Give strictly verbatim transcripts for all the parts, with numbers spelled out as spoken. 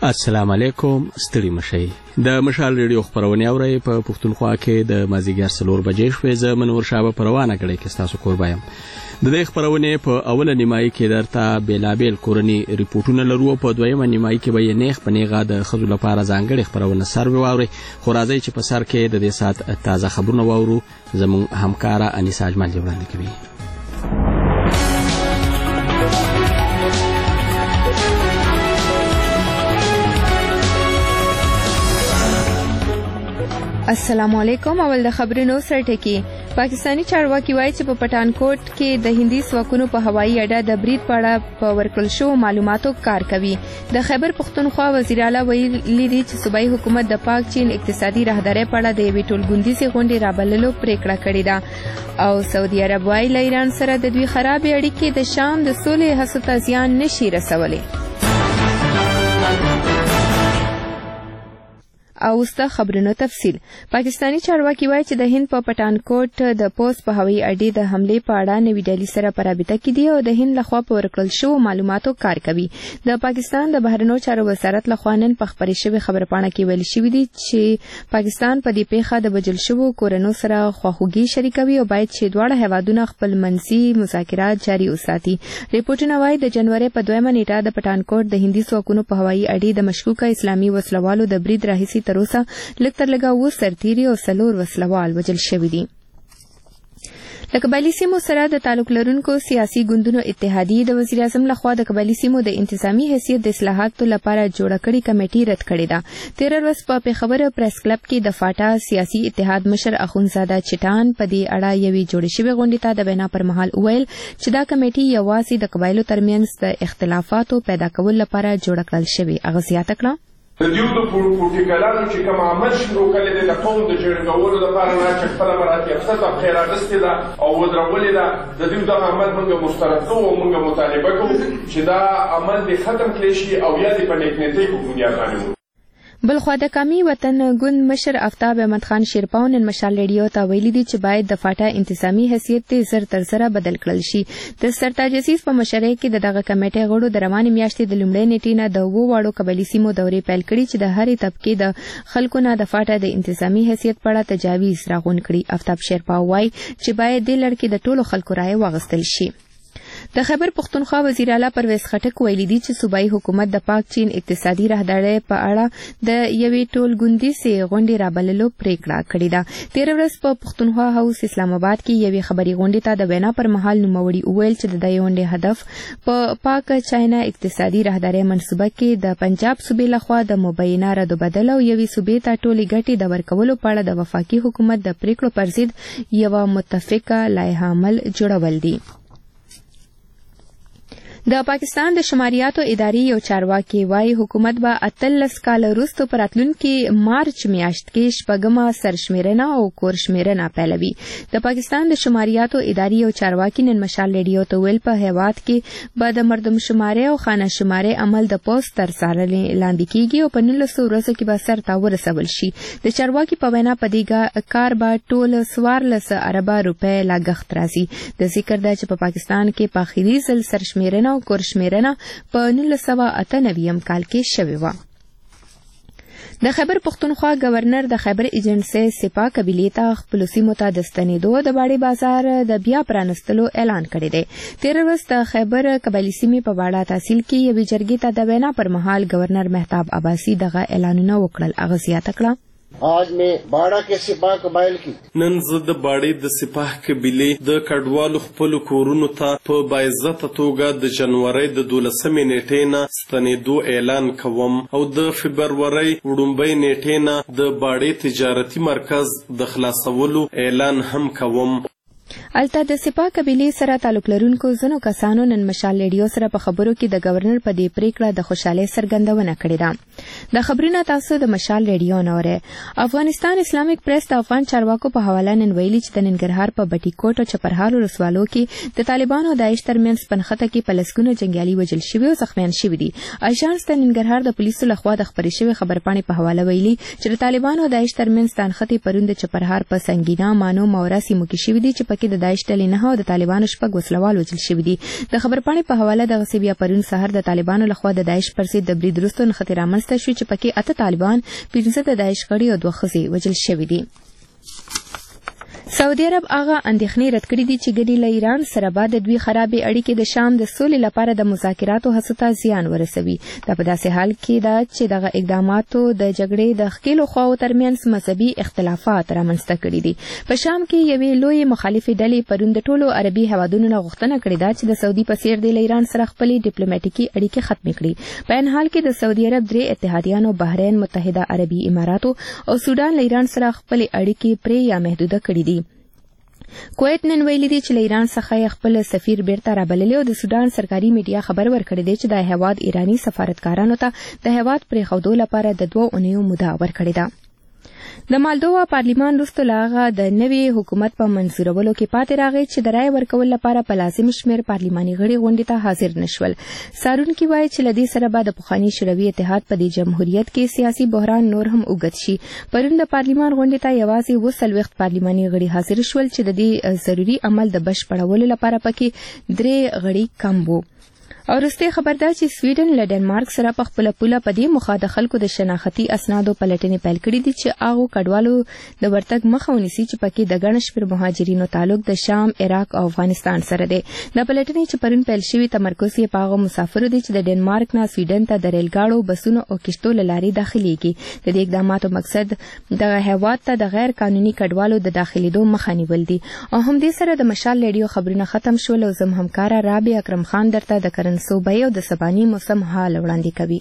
السلام علیکم. ستړي مشئ. د مشال ریډیو خبرونه اورئ په پښتونخوا کې د مازیګر څلور بجې شوې. زه منور شاه په روانه کړی کې تاسو قربا یم. د دې خبرونه په اوله نیمایي کې درته بیلابل کورنی ریپورتونه لرو. په دویمه نیمایي کې به نیغ په نیغه د خزو لپاره ځانګړي خبرونه سروي واوري. خو راځي چې په سر کې د دې سات تازه خبرونه واورو. زموږ همکارا انیسا اجمل وړاندې کوي. السلام علیکم. اول د خبرونو سرټکی. پاکستانی چارواکي وایي چې په پټانکوټ کې د هندي ځواکونو په هوایي اډه د برید په اړه په ورکړل شوو معلوماتو کار کوي. د خیبر پختونخوا وزیر اعلی ویلي دي چې صوبایي حکومت د پاک چین اقتصادي راهدارۍ په اړه د یوې ټولګوندیزې غونډې رابللو پریکړه کړې ده او سعودي عرب وایي له ایران سره د دوی خرابې اړیکې د شام د سولې هڅو ته زیان نشي رسولی. او وسته خبرونو تفصیل. پاکستانی چارواکي وایي چې د هند په پټانکوټ د پوسټ په هوایي اډې د حمله په اړه نوې ډلې سره په رابطه کې دي او د هند لخوا په ورکړل شوو معلوماتو کار کوي. د پاکستان د بهرنیو چارو وزارت لخوا نن په خبرې شوې خبرپاڼه کې ویل شوی دی چې پاکستان په دې پیښه د بجل شوو کورونو سره خواخوږي شریکوي او باید چې دواړه هیوادونه خپل منځي مذاکرات جاري وساتي. ریپورتونه وایي د جنوري په دویمه نیټه د پټانکوټ د هندي ځواکونو په هوایي اډې د مشکوکه اسلامي وسلوالو د برید راهیسي تروسه لږ تر لږه اووه سرتیري او څلور وسلوال وژل شوي دي. د قبایلي سیمو سره د تعلق لرونکو سیاسي ګوندونو اتحادیې د وزیر اعظم لخوا د قبایلي سیمو د انتظامی حیثیت د اصلاحاتو لپاره جوړه کړې کمیټې رد کړې ده. تیره ورځ په پېښور پریس کلب کې د فاټا سیاسي اتحاد مشر اخوندزاده چټان په دې اړه یوې جوړې شوې غونډې ته د وینا پر مهال وویل چې دا کمیټې یوازې د قبایلو ترمنځ د اختلافاتو پیدا کولو لپاره جوړه کړل شوې. هغه زیاته کړه د دیو د پروتوکولانو چې کوم عمل شروع کړی دی د قوم د جوړولو لپاره نه چې خپله مراتب ته خیر اخیستې ده او ودرولې ده. د دیو دغه عمل موږ مسترد کوو او موږ مطالبه کوو چې دا عمل دې ختم کړی شي او یا دې په نیکنیتۍ په بنیاد باندې. بلخوا د قومي وطن ګوند مشر آفتاب احمد خان شیرپاو نن مشال ریډیو ته ویلي دي چې باید د فاټا انتظامی حیثیت ته زر تر زره بدل کړل شي. د سرتاج عزیز په مشرۍ کې د دغه کمیټې غړو د روانې میاشتې د لومړۍ نیټې نه د اوو واړو قبایلي سیمو دورې پیل کړي چې د هرې طبقې د خلکو نه د فاټا د انتظامی حیثیت په اړه تجاویز راغونډ کړي. آفتاب شیرپاو وایي چې باید دې لړ کې د ټولو خلکو رایه واخیستل شي. د خیبر پختونخوا وزیر اعلی پرویز خټک ویلي دي چې صوبایي حکومت د پاک چین اقتصادي راهدارۍ په اړه د یوې ټولګوندیزې غونډې رابللو پریکړه کړې ده. تیره ورځ په پختونخوا هاوس اسلام آباد کې یوې خبري غونډې ته د وینا پر مهال نوموړي وویل چې د دې غونډې هدف په پاک چاینا اقتصادي راهدارۍ منصوبه کې د پنجاب صوبې لخوا د مبینه رد بدل او یوې صوبې ته ټولې ګټې د ورکولو په اړه د وفاقي حکومت د پریکړو پر ضد یوه متفقه لایحه عمل جوړول دي. د پاکستان د شماریاتو ادارې یو چارواکي وایي حکومت به اتلس کاله وروسته په راتلونکي مارچ میاشت کې شپږمه سرشمیرنه او کورشمیرنه پیلوي. د پاکستان د شماریاتو ادارې یو چارواکي نن مشال ریډیو ته ویل په هیواد کې به د مردم شمارې او خانه شمارې عمل د پوسټ تر څارنې لاندې کیږي او په نولسو ورځو کې به سرته ورسول شي. د چارواکي په وینا په دې کار به ټول څوارلس اربه روپۍ لاګښت راځي. د ذکر ده چې په پاکستان کې په اخري ځل سرشمیرنه او کورشمیرنه په نولس سوه اته نوي کال کې شوې وه. د خیبر پختونخوا گورنر د خیبر ایجنسۍ سپاه قبیلې ته خپلو سیمو ته د ستنېدو د باړې بازار د بیا پرانستلو اعلان کړی دی. تېره ورځ د خیبر قبایلي سیمې په واړه تحصیل کې یوې جرګې ته د وینا پر مهال گورنر مهتاب عباسي دغه اعلانونه وکړل. هغه زیاته کړه آج میں باڑا کے سپاہ قبائل کی نن زه د باړې د سپاه قبیلې د کډوالو خپلو کورونو ته په باعزته توګه د جنورۍ د دولسمې نیټې نه ستنېدو اعلان کوم او د فبرورۍ وړومبۍ نیټې نه د باړې تجارتي مرکز د خلاصولو اعلان هم کوم. الته د سپاه قبیلې سره تعلق لرونکو ځینو کسانو نن مشال ریډیو سره په خبرو کې د گورنر په دې پریکړه د خوشحالۍ څرګندونه کړې ده. د خبرونه تاسو د مشال ریډیو نه اورئ. افغانستان اسلامیک پریس د افغان چارواکو په حواله نن ویلي چې د ننګرهار په بټي کوټ او چپرهار ولسوالو کې د طالبانو او داعش ترمنځ پنخته کې په لسګونو جنګیالي وژل شوي او زخمیان شوي دي. اژانس د ننګرهار د پولیسو لخوا د خپرې شوې خبرپاڼې په حواله ویلي چې د طالبانو او داعش ترمنځ پنخته پرون د چپرهار په سنګینا مانو ماورا سیمو کې شوي دي چې پکې د د داعش ډلې نه او د طالبانو شپږ وسلوال وژل شوي دي. د خبرپاڼې په حواله دغسې بیا پرون سهار د طالبانو لخوا د داعش پر ضد د برید وروسته نښتې رامنځته شوې چې پکې اته طالبان، پنځه د داعش غړي او دوه ښځې وژل شوي دي. سعودي عرب هغه اندېښنې رد کړې دي چې ګنې له ایران سره به د دوی خرابې اړیکې د شام د سولې لپاره د مذاکراتو هڅو ته زیان ورسوي. دا په داسې حال کې ده چې دغه اقداماتو د جګړې د ښکېلو خواو ترمنځ مذهبي اختلافات رامنځته کړي دي. په شام کې یوې لویې مخالفې ډلې پرون د ټولو عربي هېوادونو نه غوښتنه کړې ده چې د سعودي په څېر د له ایران سره خپلې ډیپلوماټیکي اړیکې ختمې کړي. په عین حال کې د سعودي عرب درې اتحادیانو بحرین، متحده عربي اماراتو او سودان له ایران سره خپلې اړیکې پرې یا محدوده کړي دي. کویت نن ویلي دي چې له ایران څخه یې خپل سفیر بیرته رابللی او د سودان سرکاري میډیا خبر ورکړی دی چې د هېواد ایراني سفارتکارانو ته د هېواد پرېښودو لپاره د دوو اونیو موده ورکړې ده. د مالدووا پارلیمان وروسته له هغه د نوي حکومت په منظورولو کې پاتې راغی چې د رایې ورکولو لپاره په لازم شمېر پارلیماني غړي غونډې ته حاضر نه شول. څارونکي وایي چې له دې سره به د پخواني شوروي اتحاد په دې جمهوریت کې سیاسي بحران نور هم اوږد شي. پرون د پارلیمان غونډې ته یوازې اووه څلوېښت پارلیماني غړي حاضر شول چې د دې ضروري عمل د بشپړولو لپاره پکې درې غړي کم وو. او وروستۍ خبر ده چې سویډن له ډنمارک سره په خپله پوله په دې موخه د خلکو د شناختي اسنادو پلټنې پیل کړي دي چې هغو کډوالو د ورتګ مخه ونیسي چې پکې د ګڼ شمېر مهاجرینو تعلق د شام، عراق او افغانستان سره دی. دا پلټنې چې پرون پیل شوي تمرکز یې په هغو مسافرو دی چې د ډنمارک نه سویډن ته د ریلګاړو، بسونو او کشتو له لارې داخليږي. د دې اقداماتو مقصد دغه هېواد ته د غیر قانوني کډوالو د داخلېدو مخه نیول دي. او همدې سره د مشال ریډیو خبرونه ختم شول او زم همکاره رابع اکرم خان درته د صوبایي او د سباني موسم حال وړاندې کوي.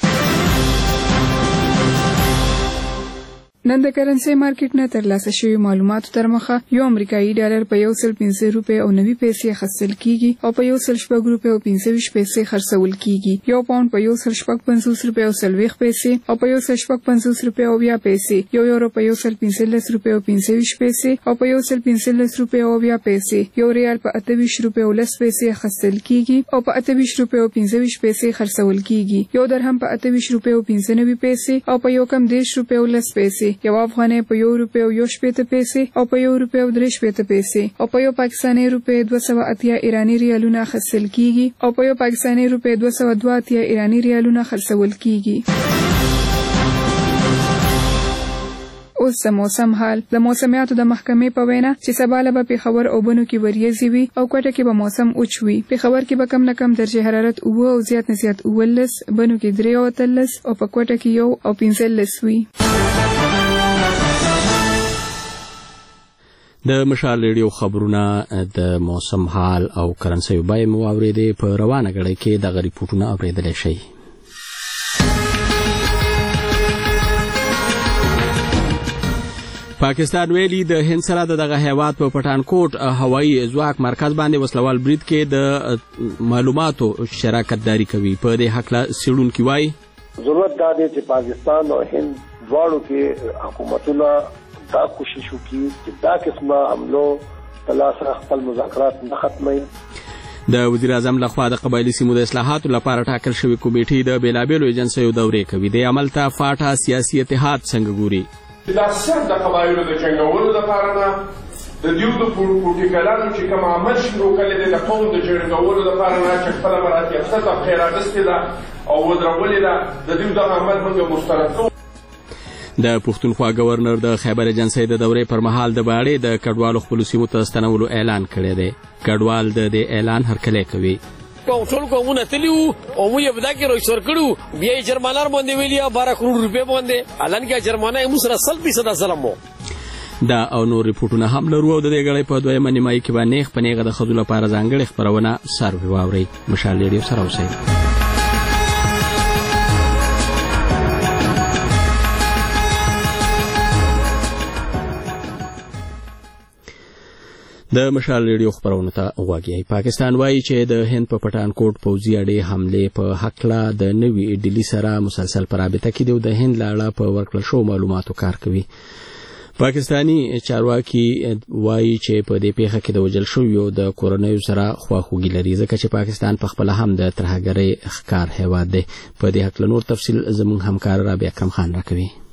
نن د کرنسي مارکیټ نه ترلاسه شوی معلوماتو تر مخه یو امریکایي ډالر په یو سل پنځه روپۍ او نوي پیسې خرڅول کیږي او په یو سل شپږ روپۍ او پنځه ویشت پیسې خرڅول کیږي. یو پاوند په یو سل شپږ پنځوس روپۍ او څلوېښت پیسې او په یو سل شپږ پنځوس روپۍ او اویا پیسې. یو یورو په یو سل پنځلس روپۍ او پنځه ویشت پیسې او په یو سل پنځلس روپۍ او اویا پیسې. یو ریال په اته ویشت روپۍ او لس پیسې خرڅول کیږي او په اته ویشت روپۍ او پنځه ویشت پیسې خرڅول کیږي. یو درهم په اته ویشت روپۍ او پنځه نوي پیسې او په یو کم دېرش روپۍ او لس پیسې. یو افغانۍ په یو روپۍ او یو شپېته پیسې او په یو روپۍ او درې شپېته پیسې او په یو پاکستاني روپۍ دوه سوه اتیا ایراني ریالونه خرڅول کیږي او په یو پاکستاني روپۍ دوه سوه دوه اتیا ایراني ریالونه خرڅول کیږي. اوس د موسم حال. د موسمیاتو د محکمې په وینا چې سبا له به پېښور او بنو کې وریځې وي او کوټه کې به موسم اوچ وي. پېښور کې به کم نه کم درجه حرارت اووه او زیات نه زیات اوولس، بنو کې درې او اتلس او په کوټه کې یو او پنځلس وي. د مشال ریډیو خبرونه د موسم حال او کرنسي بیه مو اورېدې. په روانه غړي کې دغه ریپورتونه اورېدلی شئ. پاکستان ویلي د هند سره دغه هیواد په پټانکوټ هوایي ځواک مرکز باندې وسلوال برید کې د معلوماتو شراکت داری کوي. په دې هکله څېړونکي وایي ضرورت دا دی چې پاکستان او هند دواړو کې حکومتونه دا کوشش وکړي چې دا قسمه حملو په لاس خپل مذاکرات نه ختموي. د وزیر اعظم لخوا د قبایلي سیمو د اصلاحاتو لپاره ټاکل شوې کمیټې د بېلابېلو ایجنسیو دورې کوي. دې عمل ته فاټا سیاسي اتحاد څنګه ګوري؟ دا صرف د قبایلو د جنګولو لپاره نه، د دیو د پوټیکلانو چې کوم عمل شروع کړی دی د قوم د جنګولو لپاره نه چې خپله مرات یافته طبقې راغستې ده او ودرولې ده، د دیو دغه عمل موږ مسترد کوو. د پښتونخوا گورنر د خیبر ایجنسۍ د دورې پر مهال د باړې د کډوالو خپلو سیمو ته ستنولو اعلان کړی دی. کډوال د دې اعلان هرکلی کوي. ټول قومونه تلي وو او موږ یې په دا کې روشور کړو، بیا یې جرمانه باندې ویلي بارہ کروڑ روپۍ باندې، حالان کې جرمانه یې موږ سره سل فیصده ظلم و. دا او نور ریپورټونه هم لرو او د دې غړۍ په دویمه نیمایي کې به نیغ په نیغه د ښځو لپاره ځانګړې خپرونه سروي واورئ. مشال ریډیو سره اوسئ. د مشال ریډیو خبرونه ته غوږی. پاکستان وایي چې د هند په پټانکوټ پوځي اډې حملې په هکله د نوي ډیلي سره مسلسل په رابطه کې دی او د هند له اړه په ورکړل شوو معلوماتو کار کوي. پاکستاني چارواکي وایي چې په دې پیښه کې د وژل شویو د کورنیو سره خواخوږي لري ځکه چې پاکستان په خپله هم د ترهګرۍ ښکار هیواد دی. په دې هکله نور تفصیل زموږ همکار رابع اکرم خان راکوي.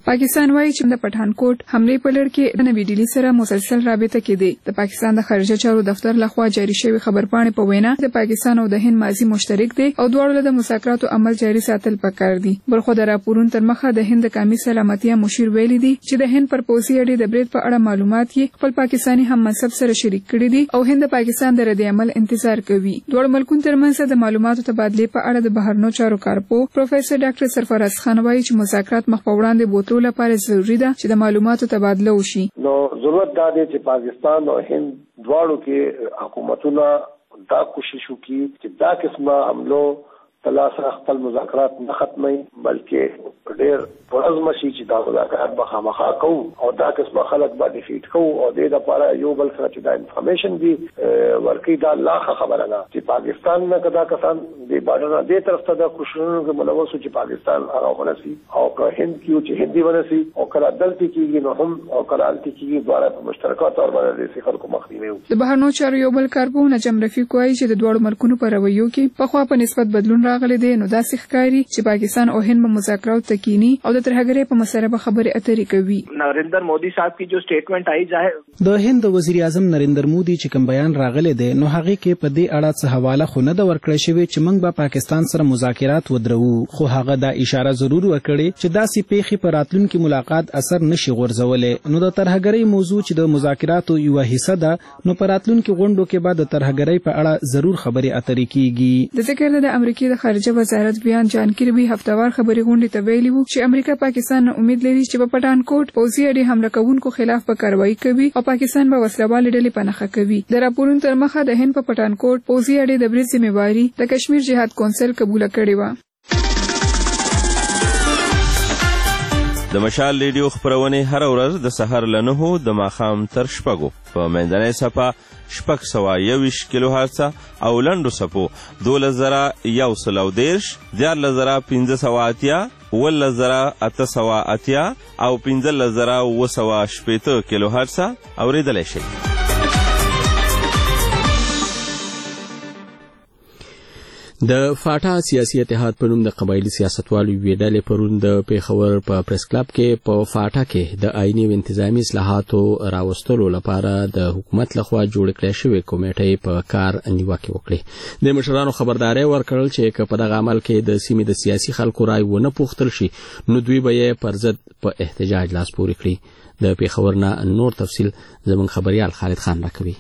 پاکستان وایي چې د پټانکوټ حمله په لړ کې د نوې ډیلی سره مسلسل رابطه کې دی. د پاکستان د خارجه چارو دفتر لخوا جاری شوی خبرپاڼې په وینا د پاکستان او د هند ماضي مشترک دی او دواړو د مذاکراتو عمل جاري ساتل پکار دي. برخو د راپورونو تر مخه د هند قومي سلامتیا مشیر ویلي دي چې د هند پر پوځي اډې د برید په اړه معلومات یې خپل پاکستاني هم منصب سره شریک کړي دي او هند پاکستان د رد عمل انتظار کوي. دوه ملکونو ترمنځ د معلوماتو تبادله په اړه د بهرنیو چارو کارپو پروفیسور ډاکټر سرفراز خان وایي چې مذاکرات مخ په وړاندې بوتلو لپاره ضروری ده چې د معلوماتو تبادله وشي. نو ضرورت دا دی چې پاکستان او هند دواړو کې حکومتونه دا کوشش وکړي چې دا قسمه عملو تلاسه خپل مذاکرات نه ختمي بلکې ډېر پرزم شي چې دا مذاکرات به خامخا کوو او دا قسمه خلک به ډیفیټ کوو او د دې لپاره یو بل سره چې دا انفارمیشن دی ورکی دا الله خبره نه چې پاکستان نه کدا کسان د بارډر نه دې طرف ته د کوششونو کې ملوث چې پاکستان هغه ونسي او که هند کیو چې هندي ونسي او کله دلته کېږي نو هم او کله الته کېږي دواړه په مشترکه تور باندې د خلکو مخنیوي وي. د بهرنیو چارو یو بل کارپو نجم رفیق وایي چې د دوړو ملکونو په رویو کې په خوا په نسبت بدلون راغلی دی. نو داسې ښکاري چې پاکستان او هند په مذاکراتو تکینی او د ترهګرۍ په مسله به خبرې اترې کوي. نریندر مودي صاحب کی جو سټیټمنټ آئی ځای د هند وزیر اعظم نریندر مودي چې کوم بیان راغلی دی نو هغه کې په دې اړه څه حواله خو نه د ورکړی شوی چې موږ به پاکستان سره مذاکرات ودرو خو هغه دا اشاره ضرور وکړي چې داسې پیښې په راتلونکي ملاقات اثر نشي غورځولې. نو د ترهګرۍ موضوع چې د مذاکراتو یو حصہ ده نو په راتلونکي غونډو کې به د ترهګرۍ په اړه ضرور خبرې اترې کیږي. د ذکر د امریکای د خارجه وزارت بیان جان کیربي هفتوار خبري غونډې ته ویلي وو چې امریکا پاکستان نه امید لري چې په پټانکوټ پوځي اډې حمله کوونکو خلاف به کاروایی کوي او پاکستان به وسلوال ډلې په نښه کوي. د راپورونو تر مخه د هند په پټانکوټ پوځي اډې د برید ذمہواری د کشمیر جهاد کونسل قبول کړې و. د مشال ریډیو خبرونه هر ورځ د سحر لنهو د ماخام تر شپږو په منځنۍ صفه شپږ سوه یویش کیلو هرڅه او لنډو صفو دولس زره یو سل او دېرش دیارلس زره پنځه سوه اتیا اوولس زره اته سوه اتیا او پنځلس زره اووه سوه شپېته کیلو هرڅه اورېدلی شئ. د فاټا سیاسي اتحاد په نوم د قبایلی سیاستوالو یوې ډلې پرون د پیښور په پریس کلب کې په فاټا کې د آئیني او انتظامی اصلاحاتو راوستلو لپاره د حکومت لخوا جوړ کړی شوې کمیټې په کار نیوکې وکړې. د مشرانو خبرداری ورکړل چې که په دغه عمل کې د سیمې د سیاسي خلکو رای ونه پوښتل شي نو دوی به یې پر ضد په احتجاج لاس پورې کړي. د پیښور نه نور تفصیل زموږ خبريال خالد خان راکوي.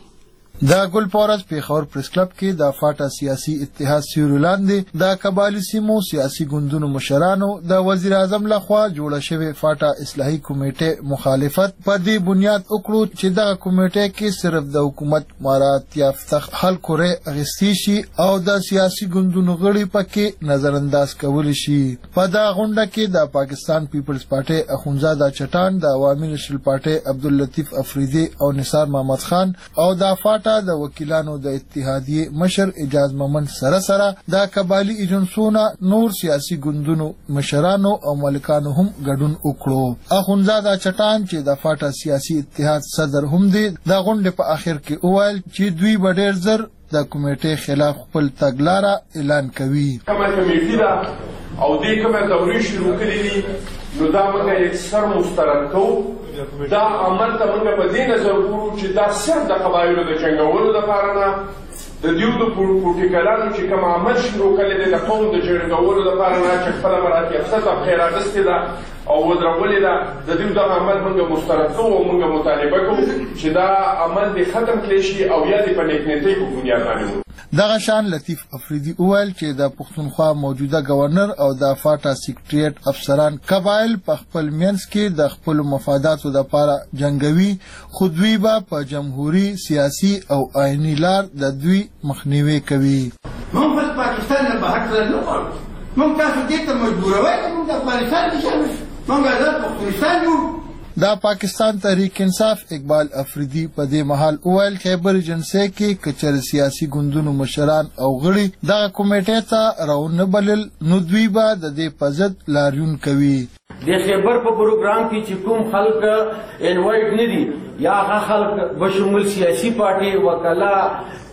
د ګل پورز پیښور پریس کلب کې د فاټا سیاسي اتحاد سیورو لاندې د قبایلی سیمو سیاسي ګوندونو مشرانو د وزیر اعظم لخوا جوړه شوې فاټا اصلاحي کمیټې مخالفت په دې بنیاد وکړو چې دغه کمیټې کې صرف د حکومت مراعات یافته خلکو رای اخیستی شي او د سیاسي ګوندونو غړي پکې نظر انداز کول شي. په دغه غونډه کې د پاکستان پیپلز پارټي اخونزاده چټان، د عوامي نېشنل پارټي عبداللطیف افریدي او نثار محمد خان او د فاټا د وکیلانو د اتحادیې مشر اجاز محمد سره سره د قبایلی ایجنسونو نور سیاسي ګوندونو مشرانو او مالکانو هم ګډون وکړو. اخونزاده چټان چې د فاټا سیاسي اتحاد صدر هم دی د غونډې په اخر کې وویل چې دوی به ډېر زر د کمیټې خلاف خپل تګلاره اعلان کوي. کومه کمیټه ده او دې کومه دورې شروع کړې دي نو دا موږ اکثر مسترد کوو. دا عمل ته موږ په دې نظر ګورو چې دا صرف د قبایلو د جنګولو لپاره نه د دیو د پروتیکلانو چې کوم عمل شروع کړی دی د قوم د جنګولو لپاره نه چې خپله مراتب یافته طبقې راغستې ده او ودرولې ده د دیو دغه عمل موږ مسترد کوو او موږ مطالبه کوو چې دا عمل دې ختم کړی شي او یا دې په نیکنیتۍ په بنیاد باندې. دغه شان لطیف افریدي وویل چې د پښتونخوا موجوده گورنر او د فاټا سیکریټریټ افسران قبایل په خپل منځ کې د خپل مفاداتو لپاره جنگوي خو دوی به په جمهوریت سیاسي او آئینی لار د دوی مخنیوي کوي. موږ په پاکستان نه بهر نه غواړو. موږ تاسو دې ته مجبوروي چې موږ د افغانستان نشو. موږ آزاد پښتونستان یو. دا پاکستان تحریک انصاف اقبال افریدي په دې محل اویل خیبر ایجنسی کې کچر سیاسي ګوندونو مشران او غړي دغه کمیټې ته راونه بلل نو دوی به د دې په ضد لاریون کوي. د خیبر په پروګرام کې چې کوم خلک انوایټ نه دي یا هغه خلک بشمول سیاسي پارټي وکلا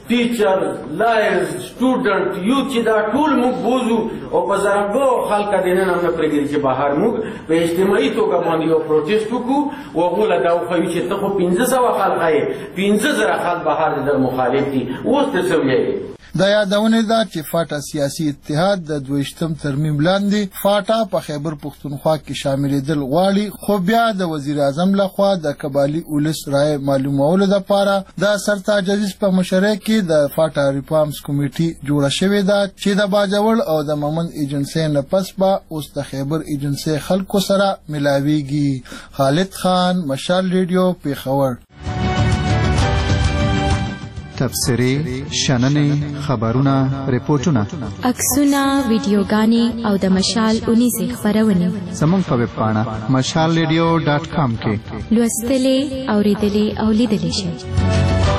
ټیچر لایرز سټوډنټ یو چې دا ټول موږ بوزو او په زرګو خلک د نن هم نه پرېږدي چې بهر موږ په اجتماعي توګه باندې یو پروتیست وکړو او هغو له دا وښیو چې ته خو پنځه سوه خلک یې پنځه زره خلک بهر د در مخالف دي اوس ته څه ویلی دا یادونه ده چې فاټا سیاسي اتحاد د دویشتم ترمیم لاندې فاټا په خیبر پښتونخوا کې شاملېدل غواړي خو بیا د وزیر اعظم لخوا د قبایلي اولس رایې معلومولو دپاره د سرتاج عزیز په مشرۍ کې د فاټا ریفارمز کمیټي جوړه شوې ده چې د باجوړ او د مومند ایجنسۍ نه پس به اوس د خیبر ایجنسۍ خلکو سره ملاویږي. خالد خان، مشال ریډیو، پیښور. تبصرې، شننې، خبرونه، ریپورتونه، عکسونه، ویډیوګانې او د مشال اونیزې خپرونې زموږ په ویب پاڼه مشال ریډیو ډاټ کام کې لوستلې، اورېدلې او لیدلې شئ.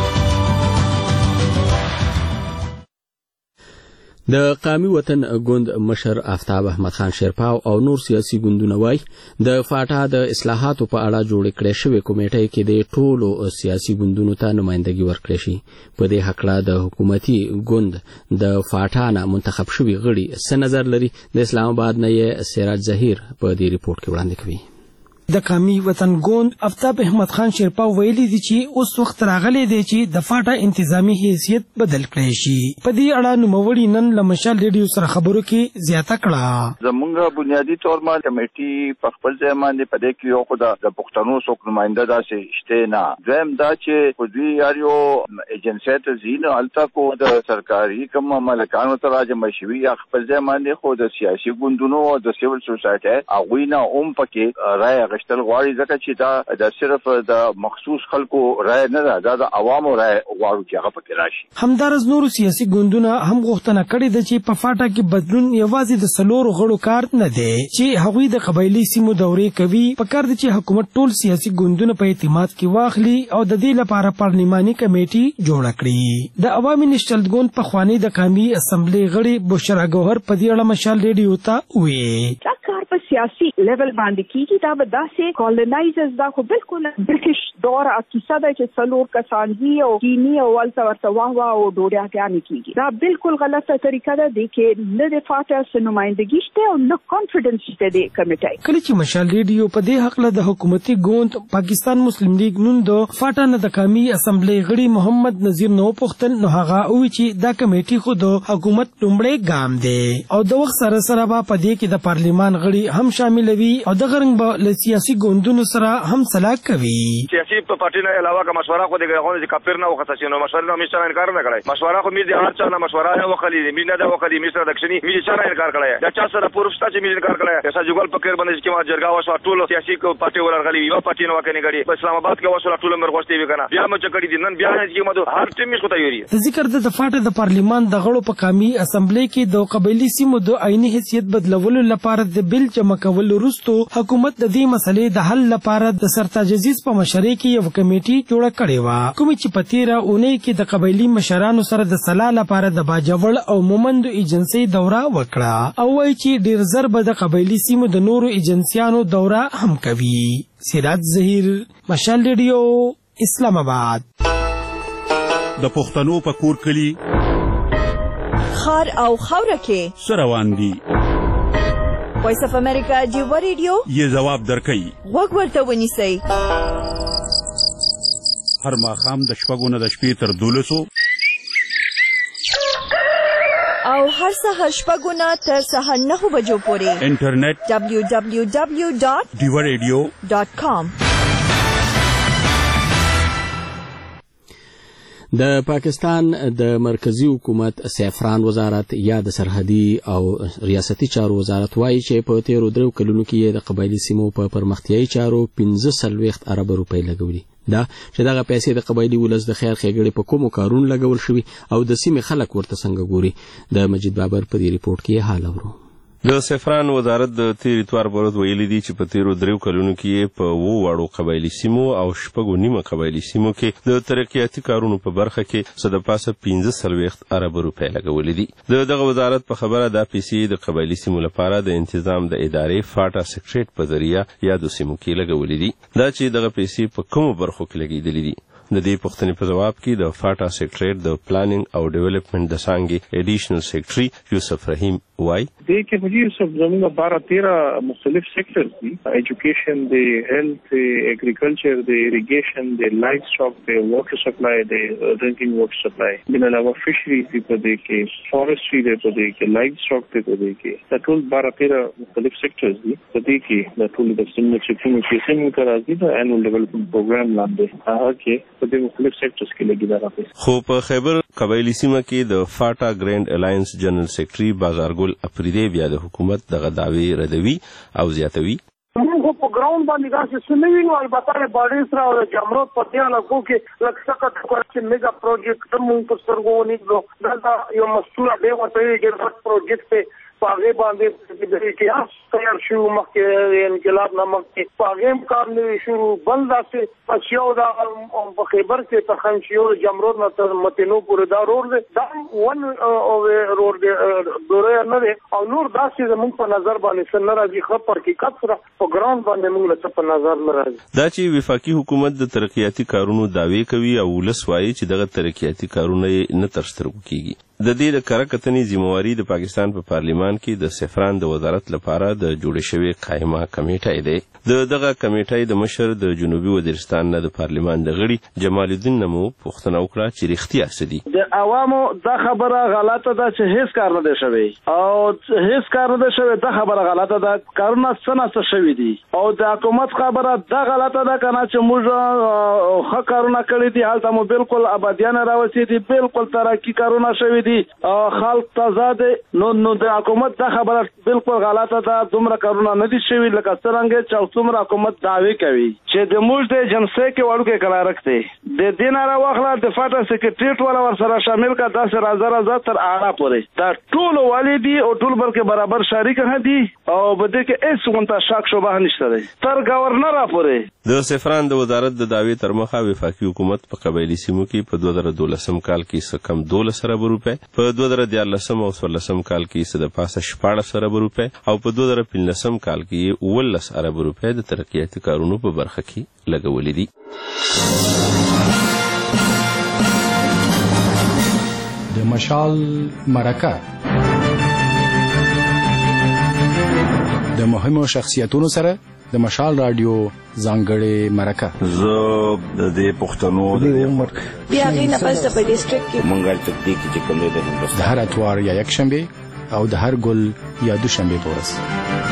د قامي وطن ګوند مشر آفتاب احمد خان شیرپاو او نور سیاسي ګوندونه وایي د فاټا د اصلاحاتو په اړه جوړې کړې شوې کمیټې کې د ټولو سیاسي ګوندونو ته نمایندګي ورکړې شي. په دې هکله د حکومتي ګوند د فاټا نه منتخب شوي غړي څه نظر لري؟ د اسلام آباد نه یې سراج ظهیر په دې ریپورت کې وړاندې کوي. د قومي وطن ګوند آفتاب احمد خان شیرپاو ویلي دي چې اوس وخت راغلی دی چې د فاټا انتظامی حیثیت بدل کړی شي. په دې اړه نوموړي نن له مشال ریډیو سره خبرو کې زیاته کړه. زمونږ بنیادی طور باندې کمیټي په خپل ځای باندې په دې کې یو خو د پښتنو څوک نماینده داسې شته نه. دویم دا چې په دوی یار یو ایجنسۍ ته ځي نو هلته کو د سرکاري کوم ملکانو ته راجمع شوي یا خپل ځای باندې خو د سیاسي ګوندونو او د سیول سوسایټۍ هغوی نه هم پکې رایه غشتل غواړي ځکه چې دا د صرف د مخصوص خلکو رای نه ده، دا د عوامو رای غواړو چې هغه پکې راشي. همدارس نورو سیاسي ګوندونه هم غوښتنه کړې ده چې په فاټا کې بدلون یوازې د څلورو غړو کار نه دی چې هغوی د قبایلي سیمو دورې کوي. پکار دی چې حکومت ټول سیاسي ګوندونه په اعتماد کې واخلي او د دې لپاره پارلماني کمیټي جوړه کړي. د عوامي نشچلت ګوند پخوانی د قومي اسمبلی غړي بشرا ګوهر په دې اړه مشال ریډیو ته وویل په سیاسي لیول باندې کیږي دا به داسې کولونایزرز دا خو بالکل برټش دور کیسه ده چې څلور کسان دي او کینی او ولته ورته واه واه او ډوډیاګانې کیږي. دا بالکل غلطه طریقه ده د کې نه د فاټا نمائندګي شته او نه کانفیډنس شته د کمیټې. کله چې مشال ریډیو په دې حق له د حکومتي ګوند پاکستان مسلم لیگ نون د فاټا نه د قومي اسمبلی غړي محمد نذیر نو پختل نو هغه وی چې دا کمیټي خو د حکومت لومړی ګام دی او د وخت سره سره به په دې کې د پارلمان غړي هم شامل وي او د غرنګ به سیاسي ګوندونو سره هم صلاح کوي. سیاسي پارټي نه علاوه کا مشوره خو د غوښنه چې کافر نه وخت شي نو مشوره نه مشته انکار نه کړای. مشوره خو مې د هر چا نه مشوره نه وکړي مې نه دا وکړي مې سره دښنی مې چا نه انکار کړای. دا چا سره پروفستا چې مې انکار کړای. اسا جګول پکیر باندې چې ما جرګا وشو ټول سیاسي پارټي ورغلي یو پارټي نه وکړي غړي اسلام آباد کې وشو ټول مر غوښتي وی کنه بیا مې چکړي دي نن بیا چې مده هر ټیم مې کوته یوري. ذکر د فاټا د پارلمان د غړو په قومي اسمبلی کې د قبایلی سیمو د عیني حیثیت بدلولو لپاره د بل جمع کول وروسته حکومت د دې مسلې د حل لپاره د سرتاج عزیز په مشرۍ کې یو کمیټي جوړه کړې وه کوم چې په تیره اونۍ کې د قبایلي مشرانو سره د صلاح لپاره د باجوړ او مومند ایجنسۍ دوره وکړه او وایي چې ډیر زر به د قبایلي سیمو د نورو ایجنسیانو دوره هم کوي. سراج ظهیر، مشال ریډیو، اسلام آباد. د پښتنو په کور کلی خار او خوره کې سروان دي. وایس اف امریکا جیو ریډیو یې جواب درکوي. غوږ ورته ونیسئ. هر ماښام د شپږو نه د شپې تر دولسو او هر سهار شپږو نه تر سهار نهو بجو پورې انټرنیټ ډبلیو ډبلیو ډبلیو ډاټ ډیو ریډیو ډاټ کام. د پاکستان د مرکزی حکومت سیفران وزارت یا د سرحدي او ریاستي چارو وزارت وایي چې په تیرو درو کلونو کې د قبایلی سیمو په پرمختیایي چارو پنځه څلوېښت اربه روپۍ لګولي. دا چې دغه پیسې د قبایلی ولس د خیر ښېګړې په کومو کارونو لګول شوي او د سیمې خلک ورته څنګه ګوري. د مجید بابر په دې ریپورټ کې حال اورو. د سیفران وزارت د تیر اتوار په ورځ ویلي دي چې په تیرو دریو کلونو کې په اوو واړو قبایلي سیمو او شپږو نیمه قبایلي سیمو کې د ترقیاتي کارونو په برخه کې څه د پاسه پنځه څلوېښت اربه روپۍ لګولې دي. د دغه وزارت په خبره دا پیسې د قبایلي سیمو لپاره د انتظام د ادارې فاټا سیکریټ په ذریعه یادو سیمو کې لګولې دي. دا چې دغه پیسې په کومو برخو کې لګېدلې دي د دې پوښتنې په جواب کې د فاټا سیکریټریټ د پلانینګ او ډیولپمنٹ د څانګې ایډیشنل سیکریټري یوسف رحیم وای دې کې په یوسف زموږ بارہ تیرہ مختلف سیکٹرز دي ایجوکیشن دی هیلث ایگریکلچر دی اریگیشن دی لایف سٹاک دی واټر سپلای دی ډرینکینګ واټر سپلای بل علاوه فشری دی په دې کې فارسټري دی په دې کې لایف سٹاک دی په دې کې د ټول بارہ تیرہ مختلف سیکٹرز دي په دې کې د ټول د سیمو چې کوم قسم راځي د انوال ډیولپمنٹ پروګرام لاندې هغه کې په دې مختلف سیکٹرز کې لګیدا راځي. خو په خیبر قبایلی سیمه کې د فاټا ګرینډ الائنس جنرال سیکریټري بازارګل اپریدی بیا د حکومت دغه دعوی ردوي او زیاتوي. موږ په ګراوند باندې داسې سنوي نو البته د باډي سره او جمرود په دې علاقو کې لکه څنګه چې میگا پروجیکټ موږ په سترګو ونیسو دا یو مسؤل دی ورته یو پروجیکټ پاغه باندې د اتحاد تیار شو مخکې انقلاب نامه کې پاغه کار نه شروع بند داسې پښیو دا په خیبر کې په خنشیو جمرود نه تر متنو پورې دا روډ دی دا ون او روډ دی دوره نه دی او نور داسې زموږ په نظر باندې سن راځي خبر کې کثره په ګراوند باندې موږ له په نظر نه راځي. دا چې وفاقي حکومت د ترقیاتي کارونو داوی کوي او ولس وایي چې دغه ترقیاتي کارونه نه ترسره کیږي. د دې د کره کتنې ذمہواری د پاکستان په پا پارلیمان کې د سفران د وزارت لپاره د جوړ شوی قائمه کمیټه دی. د دغه کمیټې د مشر د جنوبي وزیرستان نه د پارلیمان د غړي جمال الدین نمو پوښتنه وکړه چې رښتیا څه دي. د عوامو دا خبره غلطه ده چې هیڅ کار نه دی شوی او هیڅ کار نه دی شوی دا خبره غلطه ده. کارونه څه نه څه شوی دي او د حکومت خبره دا غلطه ده کنه چې موږ ښه کارونه کړی دي هلته مو بالکل آبادیان راوځي دي بالکل ترقی کارونه شوی دي خلک تازه دي نو نو د حکومت دا خبره بالکل غلطه ده. دومره کارونه نه دي شوی لکه څنګه چې څومره حکومت دعوی کوي چې د موږ د جنسي کې وړو کې کلا رکھته د دین را واخله د فاټا سیکریټریټ ولا ور سره شامل کا داسې راځه راځه تر اعلی پورې دا ټول والدي او ټول بلکې برابر شریک هدي او بده کې هیڅ غونټه شک شوبه نشته دی تر گورنر پورې. د سفران د وزارت د دعوی تر مخه وفاقي حکومت په قبایلی سیمو کې په دوه زره دولسم کال کې څه کم دولس ارب روپے په دوه زره دیارلسم او څوارلسم کال کې څه د پاسه شپاړس ارب روپے او په دوه زره پنځلسم کال کې اوولس ارب روپے د ترقیاتي کارونو په برخه کې لګولې دي. د مشال مرکه د مهمو شخصیتونو سره د مشال رادیو ځانګړې مرکه زه د دې پښتنو د عمر بیا غینه پس د ډیسټریکټ کې مونږه تکتیک چې کوم دی د هندوستان د هر اتوار یا یک شنبه او د هر ګل یا دوشنبه په ورځ.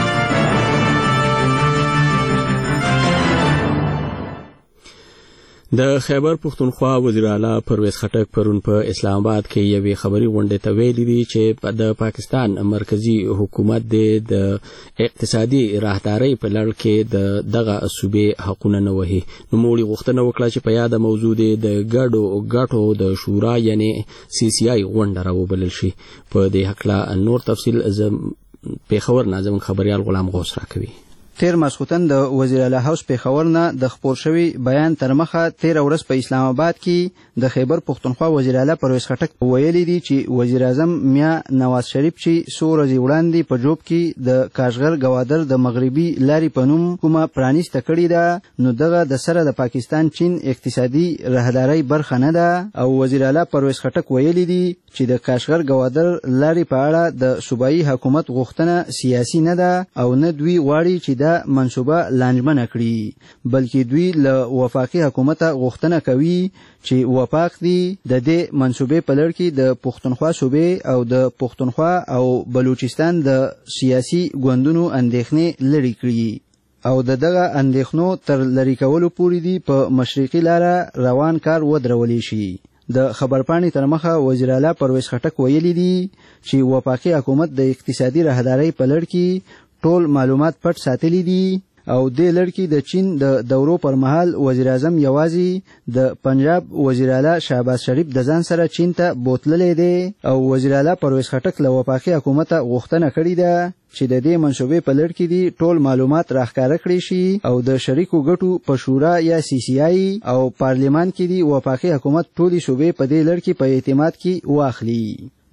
د خیبر پختونخوا وزیر اعلی پرویز خټک پرون په اسلام آباد کې یوې خبري غونډې ته ویلي دي چې د پاکستان مرکزی حکومت د اقتصادي راهدارۍ په لړ کې د دغه صوبې حقونه نه وهي. نو موږ غوښتنه وکړه چې په یاد موضوع د ګډو ګټو د شورا یعنی سی سی آی غونډه راوبلل شي. په دې حق لا نور تفصیل پیښور ناظم خبريال غلام غوث راکوي. تیر ماسختن د وزیر اعلی هاوس پیښور نه د خبر شوی بیان تر مخه تیر ورځ په اسلام آباد کې د خیبر پختونخوا وزیر اعلی پرویز خټک ویلي دي چې وزیر اعظم میا نواز شریف چې څو ورځې وړاندې په جوب کې د کاشغر گوادر د مغربي لارې په نوم کومه پرانیسته کړې ده نو دغه د سره د پاکستان چین اقتصادي راهدارۍ برخه نه ده او وزیر اعلی پرویز خټک ویلي دي چې د کاشغر گوادر لارې په اړه د صوبایي حکومت غوښتنه سیاسي نه ده او نه دوی غواړي چې دا منصوبه لانجمنه کړي بلکې دوی له وفاقي حکومت غوښتنه کوي چې وفاق دی د دې منصوبې په لړ کې د پښتونخوا صوبې او د پښتونخوا او بلوچستان د سیاسي ګوندونو اندېښنې لري کړي او د دغه اندېښنو تر لری کولو پورې دی په مشرقي لاره روان کار ودرولې شي. د خبرپاڼې تر مخه وزیر اعلی پرویز خټک ویلي دي چې وفاقي حکومت د اقتصادي راهدارۍ په لړ کې ټول معلومات پټ ساتلي دي او د لړ کې د چین د دورو پر مهال وزیر اعظم یوازې د پنجاب وزیر اعلی شهباز شریف د ځان سره چین ته بوتللې دي او وزیر اعلی پرویز خټک له وفاقي حکومت غوښتنه کړې ده چې د دې منصوبې په لړ کې دي ټول معلومات راښکاره کړي شي او د شریکو ګټو په شورا یا سی سی آی او پارلیمان کې دي وفاقي حکومت ټولي صوبې په دې لړ کې په اعتماد کې واخلي.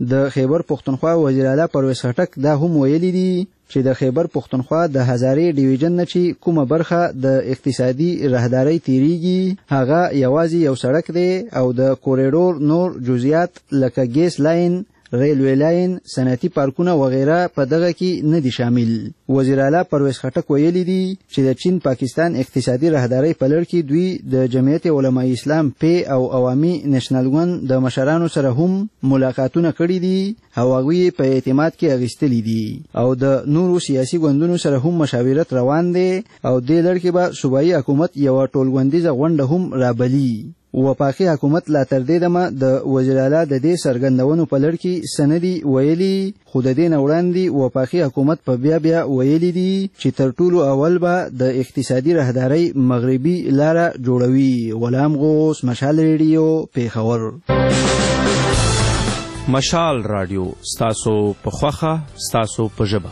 د خیبر پښتونخوا وزیر اعلی پرویز خټک دا هم ویلي دي چې د خیبر پښتونخوا د هزارې ډیویژن نه چې کومه برخه د اقتصادي راهدارۍ تیریږي هغه یوازې یو سړک دی او د کوریډور نور جزئیات لکه ګیس لاین، ریلوی لاین، صنعتي پارکونه وغیره په دغه کې نه دي شامل. وزیر اعلی پرویز خټک ویلي دي چې د چین پاکستان اقتصادي راهدارۍ په لړ کې دوی د جمعیت علماء اسلام پی او عوامي نېشنل ګوند د مشرانو سره هم ملاقاتونه کړي دي او هغوی په اعتماد کې اخیستلي دي او د نورو سیاسي ګوندونو سره هم مشاورت روان دی او دې لړ کې به صوبایي حکومت یوه ټولګوندیزه غونډه هم رابلي. وفاقي حکومت لا تر دې دمه د وزیر اعلی د دې څرګندونو په لړ کې سندي ویلي، خو د دې نه وړاندې وفاقي حکومت په بیا بیا ویلي دي چې تر ټولو اول به د اقتصادي راهدارۍ مغربي لاره جوړوي. غلام غوث، مشال ریډیو، پیښور. مشال رادیو ستاسو په خوخه، ستاسو په ژبه.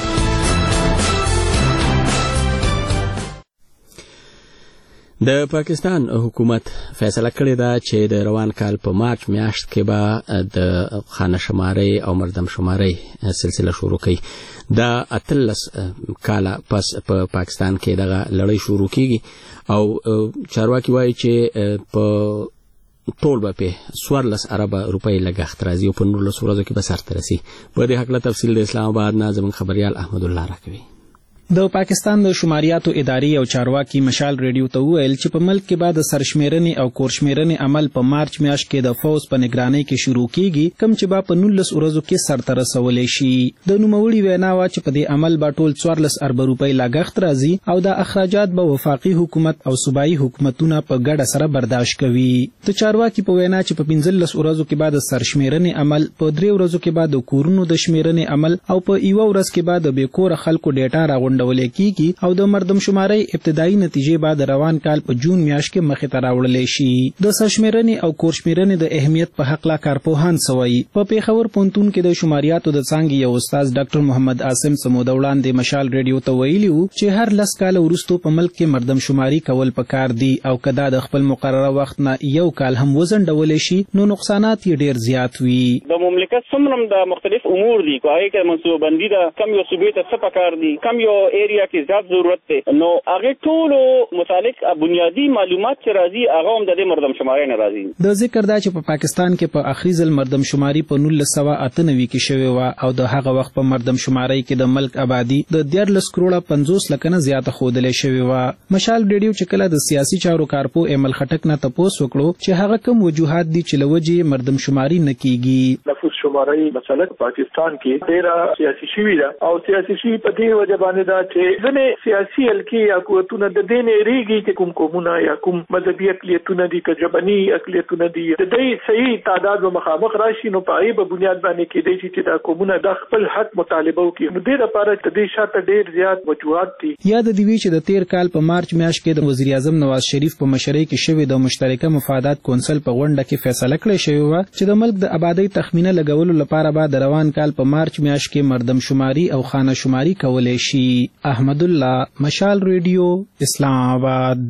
د پاکستان حکومت فیصله کړې ده چې د روان کال په مارچ میاشت کې به د خانه شمارۍ او مردم شمارۍ سلسله شروع کړي. دا اتلس کاله پس په پاکستان کې دغه لړۍ شروع کیږي او چارواکي وایي چې په ټول به په څوارلس اربه روپۍ لګښت راځي او په نولس ورځو کې به سرته رسي. په دې هکله تفصیل د اسلام آباد نه زموږ خبریال احمد الله راکوي. د پاکستان د شماریاتو ادارې او چارواکي مشال ریډیو ته وویل چې په ملک کې بعد د سرشمیرنې او کورشمیرنې عمل په مارچ میاشت کې د فوز په نگرانۍ کې شروع کیږي، کم چې با په نولس ورځو کې سرته رسولی شي. د نوموړي وینا وه چې په دې عمل به ټول څوارلس اربه روپۍ لاګښت راځي او دا اخراجات به وفاقي حکومت او صوبایي حکومتونه په ګډه سره برداشت کوي. د چارواکي په وینا چې په پنځلس ورځو کې بعد د سرشمیرنې عمل، په درې ورځو کې بعد د کورونو د شمیرنې عمل او په یوه ورځ کې بعد د بېکوره خلکو ډیټا راغونډول کیږي او د مردم شمارۍ ابتدایي نتیجې بعد روان کال په جون میاشت کې مخې ته راوړلی شي. د سرشمیرنې او کورشمیرنې د اهمیت په هکله کارپوهان څه وایي. په پیښور پوهنتون کې د شماریاتو د څانګې یو استاد ډاکټر محمد عاصم څه موده وړاندې مشال ریډیو ته ویلي وو چې هر لس کاله وروستو په ملک کې مردم شماري کول پکار دي او که دا د خپل مقرره وخت نه یو کال هم وځنډولی شي نو نقصانات یې ډېر زیات وي. د مملکت څومره د مختلف امور دي، که هغې کې منصوبه بندي ده، کم یو صوبې ته څه پکار دي، کم یو ایریا کې زیات ضرورت دی، نو هغه ټولو متعلق بنیادی معلومات چې راځي هغه هم د دې مردم شمارۍ نه راځي. د ذکر دا چې په پا پاکستان کې په اخري ځل مردم شماري په نولس سوه اته نوي کې شوې وه او د هغه وخت په مردم شمارۍ کې د ملک آبادي د دیارلس کروړه پنځوس لکه نه زیاته ښودلی شوې وه. مشال ریډیو چې کله د سیاسي چارو کارپو ایمل خټک نه تپوس وکړو چې هغه کوم وجوهات دي چې له وجې مردم شماري نه کیږي. نفوس شمارۍ مسله په پاکستان کې ډېره سیاسي شوې ده او سیاسي شوې په دې وجه باندې ده چې ځینې سیاسي حلقې یا قوتونه د دې نه ریږي چې کوم قومونه یا کوم مذهبي اقلیتونه دي که ژبني اقلیتونه دي د دې صحیح تعداد به مخامخ راشي نو په هغې به بنیاد باندې کېدی شي چې دا قومونه د خپل حق مطالبه وکړي. نو دې لپاره د دې شاته ډېر زیات وجوهات دي. یاد دې وي چې د تیر کال په مارچ میاشت کې د وزیر اعظم نواز شریف په مشرۍ کې شوې د مشترکه مفادات کونسل په غونډه کې فیصله کړې شوې وه چې د ملک د آبادۍ تخمینه لګولو لپاره به د روان کال په مارچ میاشت کې مردم شماري او خانه شماري کولی شي. احمد الله، مشال ریډیو، اسلام آباد.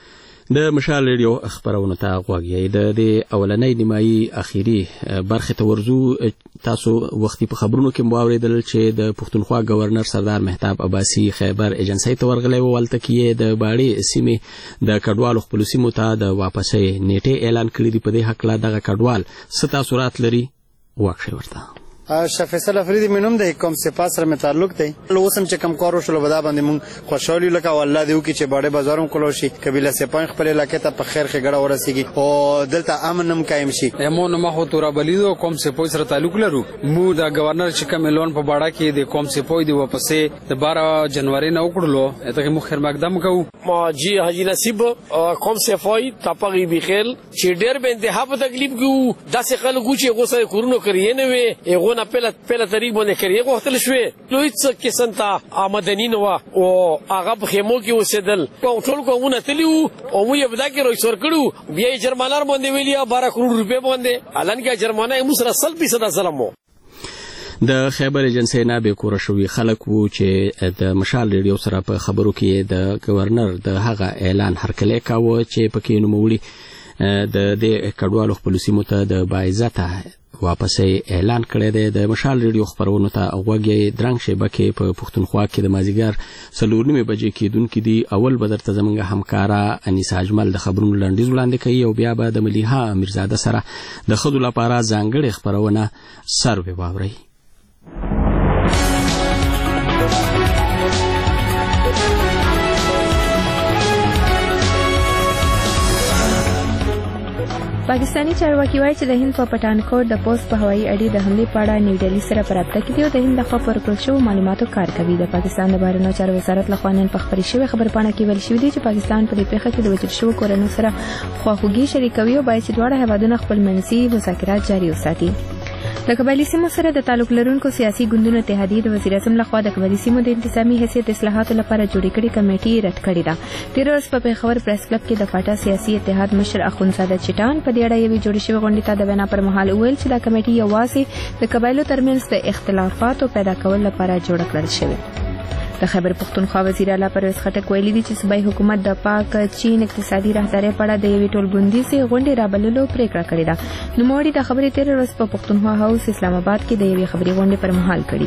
د مشال ریډیو خبرونو ته غوږ یې. د دې اولنۍ نیمایي اخیری برخې ته ورځو. تاسو وختي په خبرونو کې مو واورېدل چې د پښتونخوا گورنر سردار مهتاب عباسي خیبر ایجنسۍ ته ورغلی و، هلته کې یې د باړې سیمې د کډوالو خپلو سیمو ته د واپسۍ نیټې اعلان کړي دي. په دې هکله دغه کډوال څه تاثرات لري واک شئ ورته. شاه فیصل افریدي مې نوم دی، کوم سپاس سره مې تعلق دی. اوس هم چې کوم کار وشول په دا باندې مونږ خوشحال یو، لکه والله دې وکړي چې باډې بازار هم کلو شي، قبیله سپاین خپل علاقې ته په خیر ښېګړه ورسېږي او دلته امن هم قایم شي. مو نه مخو تورابلیدو کوم سپوی سره تعلق لرو. مو د گورنر چې کوم اعلان په باړه کې د کوم سپوی دی واپسې د بارہ جنوري نه وکړلو ته مو خیر مقدم کوو. ما جی حاجی نصیب کوم سپوی تاپغي بخیل چې ډېر به انتها په تکلیف کې داسې خلکو چې غوسه کورونو کړی نه وي هغه نه پله پله طریق باندې کړی غوښتل شوې نو هېڅ قسم ته آمدني نه وه او هغه په خیمو کې اوسېدل او ټول قومونه تللي وو او موږ یې په دا کې رویسور کړي بیا یې جرمانه باندې ویلي بارہ کروڑ روپۍ باندې حالانکه جرمانه یې موږ سره سل فیصده ظلم و. د خیبر ایجنسۍ نه بې کوره شوي خلک وو چې د مشال ریډیو سره په خبرو کې د گورنر د هغه اعلان هرکلی کاوه چې پکې نوموړي د دې کډوالو خپل سیمو ته د باعزته واپسې اعلان کړی دی. د مشال ریډیو خبرونو ته غوږی درنګ شبکې په پښتونخوا کې د مازیګر څلور نیمې بجې کېدونکې دي. اول به درته زموږ همکاره انیسه اجمل د خبرونو لنډیز وړاندې کوي او بیا به د ملیحه میرزاده سره د ښځو لپاره ځانګړې خپرونه سروې واورئ. پاکستانی چارواکي وایي چې د هند په پټانکوټ د پوسټ په هوایي اډې د حملې په اړه نیو ډیلي سره په رابطه کې دي او د هند لخوا په ورکړل شویو معلوماتو کار کوي. د پاکستان د بهرنیو چارو وزارت لخوا نن په خپرې شوې خبرپاڼه کې ویل شوي دي چې پاکستان په دې پیښه کې د وژل شویو کورنیو سره خواخوږي شریکوي او باید چې دواړه هیوادونه خپل منځي مذاکرات جاري وساتي. د قبایلي سیمو سره د تعلق لرونکو سیاسي ګوندونو اتحادیې د وزیر اعظم لخوا د قبایلي سیمو د انتظامي حیثیت اصلاحاتو لپاره جوړې کړې کمیټې رد کړې ده. تېره ورځ په پېښور پریس کلب کې د فاټا سیاسي اتحاد مشر اخوندزاده چټان په دې اړه یوې جوړې شوې غونډې ته د وینا پر مهال وویل چې دا کمیټې یوازې د قبایلو ترمنځ د اختلافاتو پیدا کولو لپاره جوړه کړل شوې. د خیبر پختونخوا وزیر اعلی پرویز خټک ویلي دي چې صوبایي حکومت د پاک چین اقتصادي راهدارۍ په اړه د یوې ټولګوندیزې غونډې رابللو پریکړه کړې ده. نوموړي دا خبرې تېره ورځ په پختونخوا هاوس اسلام آباد کې د یوې خبري غونډې پر مهال کړې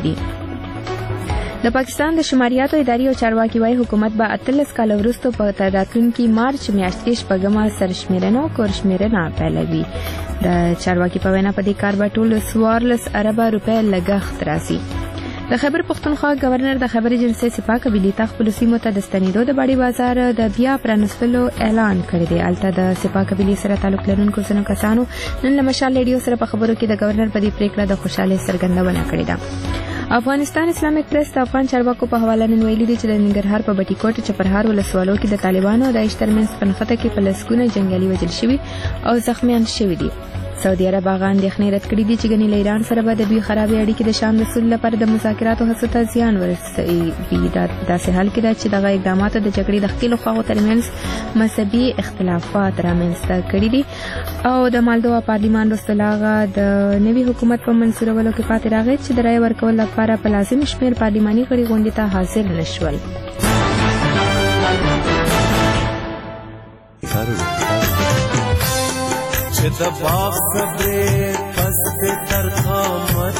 دي. د پاکستان د شماریاتو اداري او چارواکي وايي حکومت به اتلس کاله وروسته په راتلونکي مارچ میاشت کې شپږمه سرشمیرنه او کورشمیرنه پیلوي. د چارواکي په وینا په دې کار به ټول څوارلس اربه روپۍ لګښت راسي. د خیبر پختونخوا گورنر د خیبر ایجنسۍ سپاه قبیلې ته خپلو سیمو ته د ستنېدو د باډي بازار د بیا پرانستلو اعلان کړی دی. هلته د سپاه قبیلې سره تعلق لرونکو ځینو کسانو نن له مشال ریډیو سره په خبرو کې د گورنر په دې پریکړه د خوشحالۍ څرګندونه کړې ده. افغانستان اسلامیک پریس د افغان چارواکو په حواله نن ویلي دي چې د ننګرهار په بټي کوټ چپرهار ولسوالو کې د طالبانو او داعش ترمنځ په نښته کې په لسګونه جنګیالي وژل شوي او زخمیان شوي دي. سعودي عرب هغه اندېښنې رد کړي دي چې ګنې له ایران سره به د دوی خرابې اړیکې د شام د سولې لپاره د مذاکراتو هڅو ته زیان ورسوي. دا داسې حال کې ده چې دغه اقداماتو د جګړې د ښکېلو خواو ترمنځ مذهبي اختلافات رامنځته کړي دي او د مالدووا پارلیمان وروسته له هغه د نوي حکومت په منصورولو کې پاتې راغی چې د رایې ورکولو لپاره په لازم شمېر پارلیماني غړي غونډې ته حاضر نه شول. چې د باغ صبرې پس د ترخامت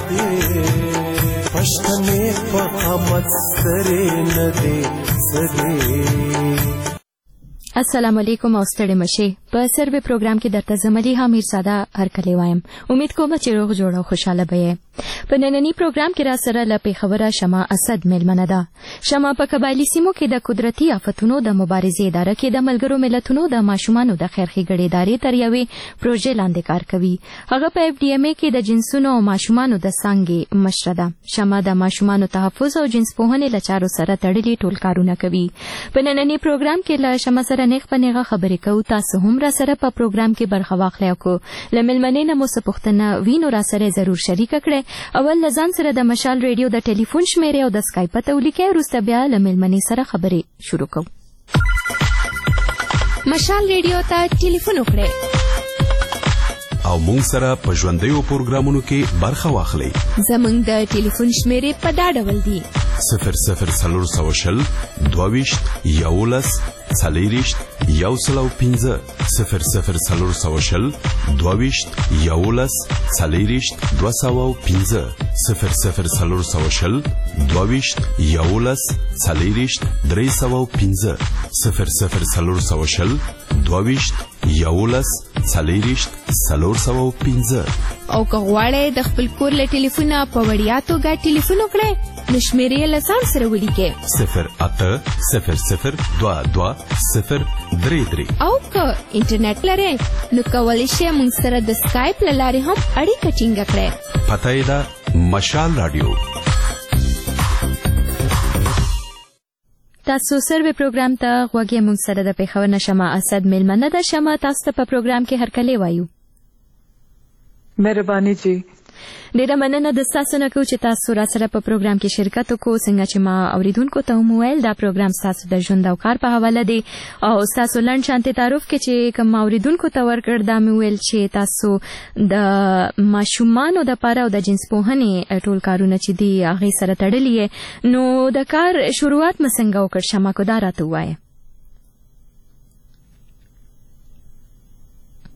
پښتنې په قامت سرې نه دې سرې. السلام علیکم او ستړي مشي. په سروې پروګرام کې درته زملي حمیر ساده هرکلی وایم. امید کوم چې روغ جوړ او خوشاله به. په نننی پروګرام کې را سره له پیښوره شمع اسد میلمنه ده. شمع په قبایلي سیمو کې د قدرتي آفتونو د مبارزې اداره کې د ملګرو ملتونو د ماشومانو د خیر ښېګڼې ادارې تر یوې پروژې لاندې کار کوي. هغه په اف ډي ام ای کې د جنسونو او ماشومانو د څانګې مشره ده. شمع د ماشومانو تحفظ او جنس پوهنې له چارو سره تړلي ټول کارونه کوي. په نننی پروګرام کې له شمع سره نیغ په نیغه خبرې کوو. تاسو هم را سره په پروګرام کې برخه واخلئ او کو له مېلمنې نه مو څه پوښتنه وینو را سره ضرور شریکه کړئ. اول له ځان سره د مشال ریډیو د ټلیفون شمیرې او د سکایپ پته ولیکئ. وروسته بیا له مېلمنې سره خبرې شروع کوو. مشال ریډیو ته ټلیفون وکړئ او مونږ سره په ژوندیو پروګرامونو کې برخه واخلئ. زمونږ د ټلیفون شمیرې په دا ډول دي: صفر صفر څلور سوه شل دوه ویشت یولس څلېرویشت یو سل او پنځه صفر صفر څلور سوه شل دوه ویشت یولس څلېرویشت دوه سوه او پنځه صفر صفر څلور سوه شل دوه ویشت یولس څلېرویشت درې سوه او پنځه صفر صفر څلور سوه شل دوه ویشت یولس څلېرویشت څلور سوه او پنځه. او که غواړئ د خپل کور له ټلیفونه په وړیا توګه ټلیفون وکړئ نو شمیرې یې له ځان سره ولیکئ: صفر اته صفر صفر دوه دوه صفر درې درې. او که انټرنیټ لرئ نو کولی شئ موږ سره د سکایپ له لارې هم اړیکه ټینګه کړئ. پته یې ده مشال راډیو. تاسو سروې پروګرام ته غوږی. موږ سره د پیښور نه شمع اسد میلمنه ده. شمع، تاسو ته په پروګرام کې هرکلی وایو. مهرباني جی. ډیره مننه د ستاسو نه کوو چې تاسو را سره په پروګرام کې شرکت وکړو. څنګه چې ما اوریدونکو ته هم وویل دا پروګرام ستاسو د ژوند او کار په حواله دی او ستاسو لنډ شانتې تعارف کې چې کوم اوریدونکو ته ورکړ دا مې ویل چې تاسو د ماشومانو دپاره او د جنس پوهنې ټول کارونه چې دي هغې سره تړلي. نو د کار شروعات مو څنګه وکړ شمع؟ کو دا راته ووایه.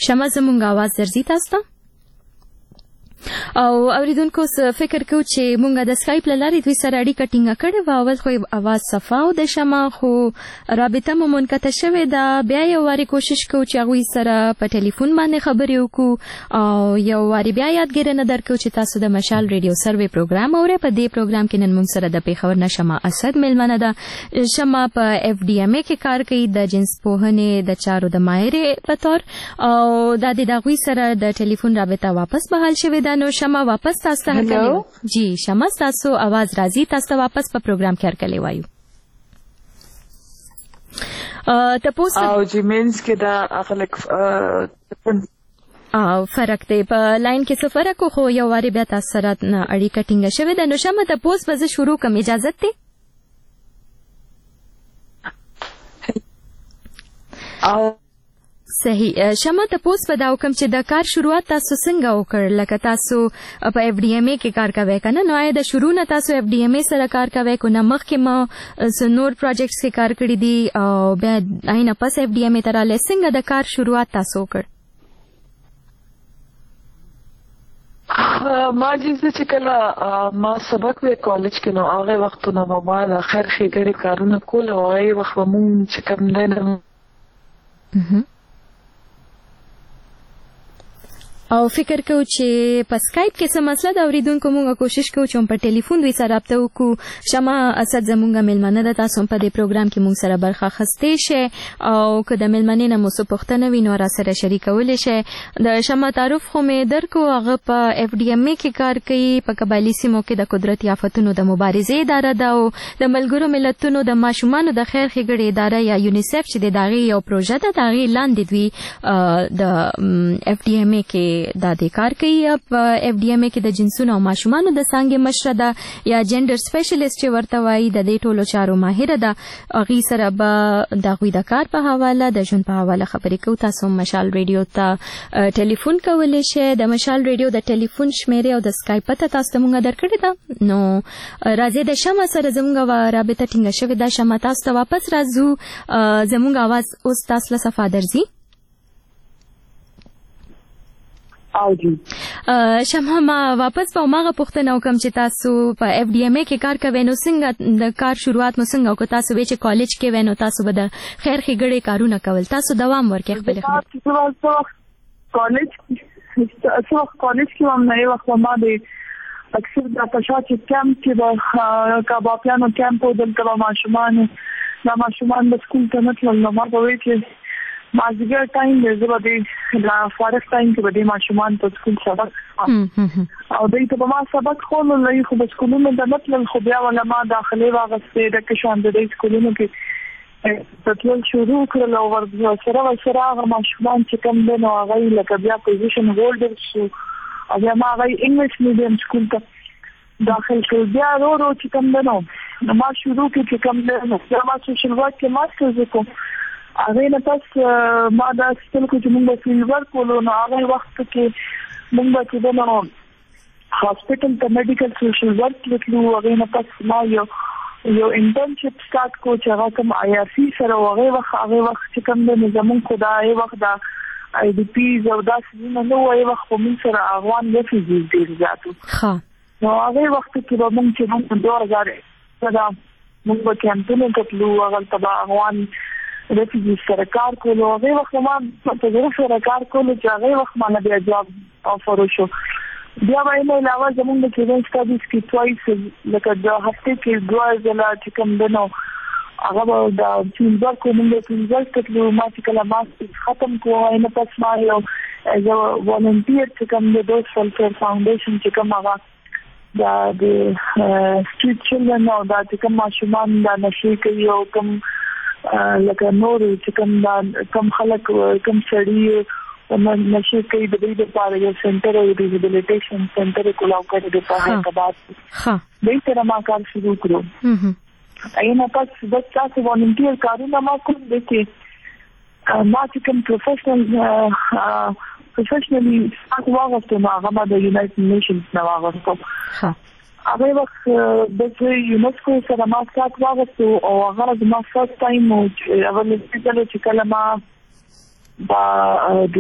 شمه زمونږ आवाज درځي تاسو ته او اوریدونکو فکر کوم چې مونږه د اسکایپ لارې دوی سره اړیکه ټینګه کړې و اول خو आवाज صفا او د شمه خو رابطه مو منقطع شوې ده بیا یو واری کوشش کوو چې هغوی سره په ټلیفون باندې خبرې وکړو او یو واری بیا یادګیرنه درکړو چې تاسو د مشال ریډیو سروې پروګرام اورئ په دې پروګرام کې نن مونږ سره د پیښور نه شمه اسد میلمنه ده شمه په اف ډي ام ای کې کار کوي د جنس پوهنې د چارو د ماهرې په تور او د دې هغوی سره د ټلیفون رابطه واپس بحال شوې ده نو شمه واپس تاسو ته هرکلی جی شمه تاسو आवाज راځي تاسو واپس په پروګرام کې هرکلی وایو ا تاسو او جی مینس کې دا اخلک او فرق دی په لاین کې څه فرق خو یو واری بیا تاسو سره اړیکه ټینګه شوې ده نو شمه تاسو به زه شروع کوم اجازه ته او صحیح شمه تاسو په دا حکم چې د کار شروعات تاسو څنګه وکړ لکه تاسو په اف ډي ام ای کې کار کوي کنه نو آیا د شروع نه تاسو اف ډي ام ای سره کار کوي کو نه مخکې ما سنور پروجیکټس کې کار کړی دي او بیا آینه پس اف ډي ام ای تر له څنګه د کار شروعات تاسو وکړ ما جزه چې کله ما سبق وی کالج کې نو هغه وختونه ما د خیر ښېګړې کارونه کول او هغه وخت مونږ چې کوم دی او فکر کوو چې په اسکایپ کې څه مسله د اوریدونکو مونږه کوشش کوو چې په ټلیفون دوی سره رابطه وکړو شمه اسد زمونږه میلمنه ده تاسو په دې پروګرام کې مونږ سره برخه اخیستې شئ او که د میلمنې نه مو څه پوښتنه وي نو را سره شریکولی شئ د شمه تعارف خو مې درکو هغه په اف ډي ام ای کې کار کوي په قبایلي سیمو کې د قدرتي آفتونو د مبارزې اداره ده او د ملګرو ملتونو د ماشومانو د خیر ښېګړې اداره یا یونیسف چې د داغي یو پروژه ده داغي لاندې دوی د اف ډي ام ای کې دا د کار کوي په اف ډي ام ای کې د جنسونو او ماشومانو د څانګې مشره ده یا جنډر سپیشلیسټ چې ورته وایي د دې ټولو چارو ماهره ده هغوی سره به د هغوی د کار په حواله د ژوند په حواله خبرې کوو تاسو مشال ریډیو ته ټلیفون کولی شئ د مشال ریډیو د ټلیفون شمیرې او د اسکایپ پته تاسو ته مونږه درکړې ده نو راځئ د شمه سره زموږ رابطه ټینګه شوې ده شمه تاسو ته واپس راځو زموږ اواز اوس تاسو له صفا درځي او جی شمه ما واپس په ماغه پوښتنه وکم چې تاسو په اف ډي ام ای کې کار کوئ نو څنګه د کار شروعات مو څنګه وکړه تاسو به چې کالج کې وینو تاسو به د خیر ښېګړې کارونه کول تاسو دوام ورکړئ خپل خبرې کالج څو کالج کې هم نه وخت ما د اکثر د پښا چې کیمپ کې د کبابیانو کیمپ د ماشومان د ماشومان د سکول ته مطلب نو ما په وی کې مازیګر ټایم د زبر د لا فارغ ټایم کې به د ماشومان په سکول سبق او دوی ته ما سبق خو نو لای خو په سکولونو د مطلب خو بیا ولا ما داخلي واغستې د کشان د سکولونو کې تطلل شروع کړل او ور سره سره هغه ماشومان چې کوم د نو هغه لکه بیا پوزیشن هولډر شو او بیا ما هغه انګلیش میډیم سکول ته داخل شو بیا ورو ورو چې کوم د نو ما شروع کې چې کوم د نو بیا ما سوشل ورک کې ماسترز وکړم هغه نه پس ما دا ستل کو چې موږ فیلډ ورک ولو نو هغه وخت کې موږ چې د نو هاسپټل ته میډیکل سوشل ورک لیکلو هغه نه پس ما یو یو انټرنشپ سٹارټ کو چې هغه کوم آی آر سی سره هغه وخت هغه وخت چې کوم د نظام خدای وخت دا آی ډی پی او دا څه نو هغه وخت کوم سره افغان ریفیوجیز ډیر زیاتو ها نو هغه وخت کې به موږ چې موږ دوه هزار دا موږ په کمپاین کې تلو هغه تبع افغان ریفیوجی سره کار کولو هغه وخت ما په دغه سره کار کولو چې هغه وخت ما نه بیا جواب افر شو بیا به نه علاوه زموږ د کیرن سټډیز کې توایس لکه د هفته کې دوه ځله چې کوم دنو هغه د فیلډ کوم د فیلډ کتلو ما چې کله ما ختم کوه نه پس ما یو از ا والنټیر چې کوم د دوست فلټر فاونډیشن چې کوم هغه دا د سټریټ چلډرن او دا چې کوم ماشومان دا نشي کوي او کوم لکه نور چې کوم دا کوم خلک کوم سړي نشي کوي د دې لپاره یو سنټر او ریهابلیټیشن سنټر کولاو کړی د په حکومت ها دې سره ما کار شروع کړو اینه پس د تاسو والنټیر کارونه ما کوم د کې ما چې کوم پروفیشنل پروفیشنلی تاسو واغسته ما هغه د یونایټډ نیشنز نه واغسته ها هغه وخت د یونسکو سره ما سات واغستو او هغه د ما فرست ټایم او اول څه چې کله ما با د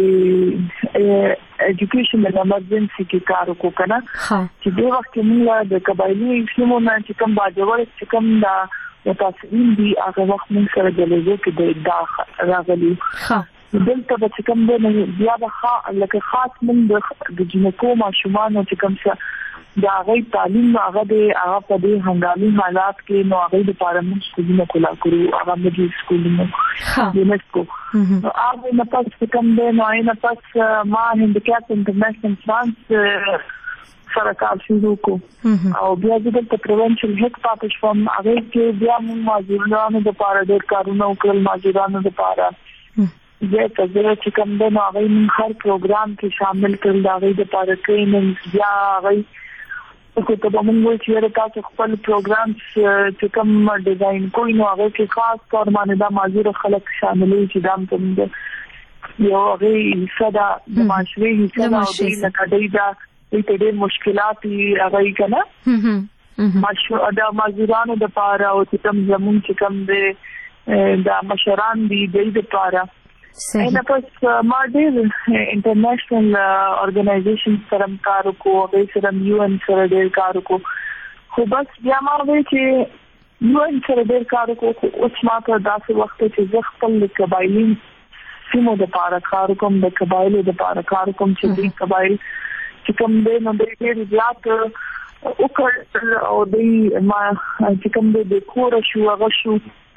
ایجوکیشن ایمرجنسي کې کار وکړو کنه چې د وخت موږ د قبایلی سیمو نه چې کوم باجوړ چې کوم دا متاسفین دي هغه وخت موږ سره د لږه کې د ادعا راغلي دلته چې کوم د بیا د لکه خاص موږ د جنکو ماشومان چې کوم څه دا غي تعلیم هغه د هغه په دې هنګامي حالات کې نو هغه د پارلمان سکولونو کولا کړو هغه ملي سکولونو یونیسکو هغه نه پاتې کوم د نو نه پاتې ما هندکاپ انټرنیشنل فرانس سره کار شروع کو او بیا د پریونشن هیڅ پاتې شوم هغه کې بیا موږ ماجرانو د پاره د کارونو کول ماجرانو د پاره بیا چې چې کوم د نو هغه هر پروګرام کې شامل کړل دا غي د پاره کې نه بیا هغه کو ته موږ چې تاسو خپل پروګرام چې کوم ډیزاین کوی نو هغه کې خاص تور باندې دا ماجر خلک شاملې چې دام ته یو هغه صدا د معاشري حصہ او د لکډې دا د دې مشکلات هغه کنه ماشو دا ماجرانو د پاره او چې کوم زمون چې کوم د دا مشران دي د دې پاره اینا پس ما ډېر انټرنیشنل اورګنایزیشن سره کار وکړو او سره یو ان سره ډېر کار وکړو خو بس بیا ما وی چې یو ان سره ډېر کار وکړو اوس ما ته داسې وخت چې زه خپل قبایلی سیمو د پاره کار کوم د قبایلو د پاره کار کوم چې د قبایل چې کوم د نو ډېر زیات وکړ او د ما چې کوم د کور شو هغه شو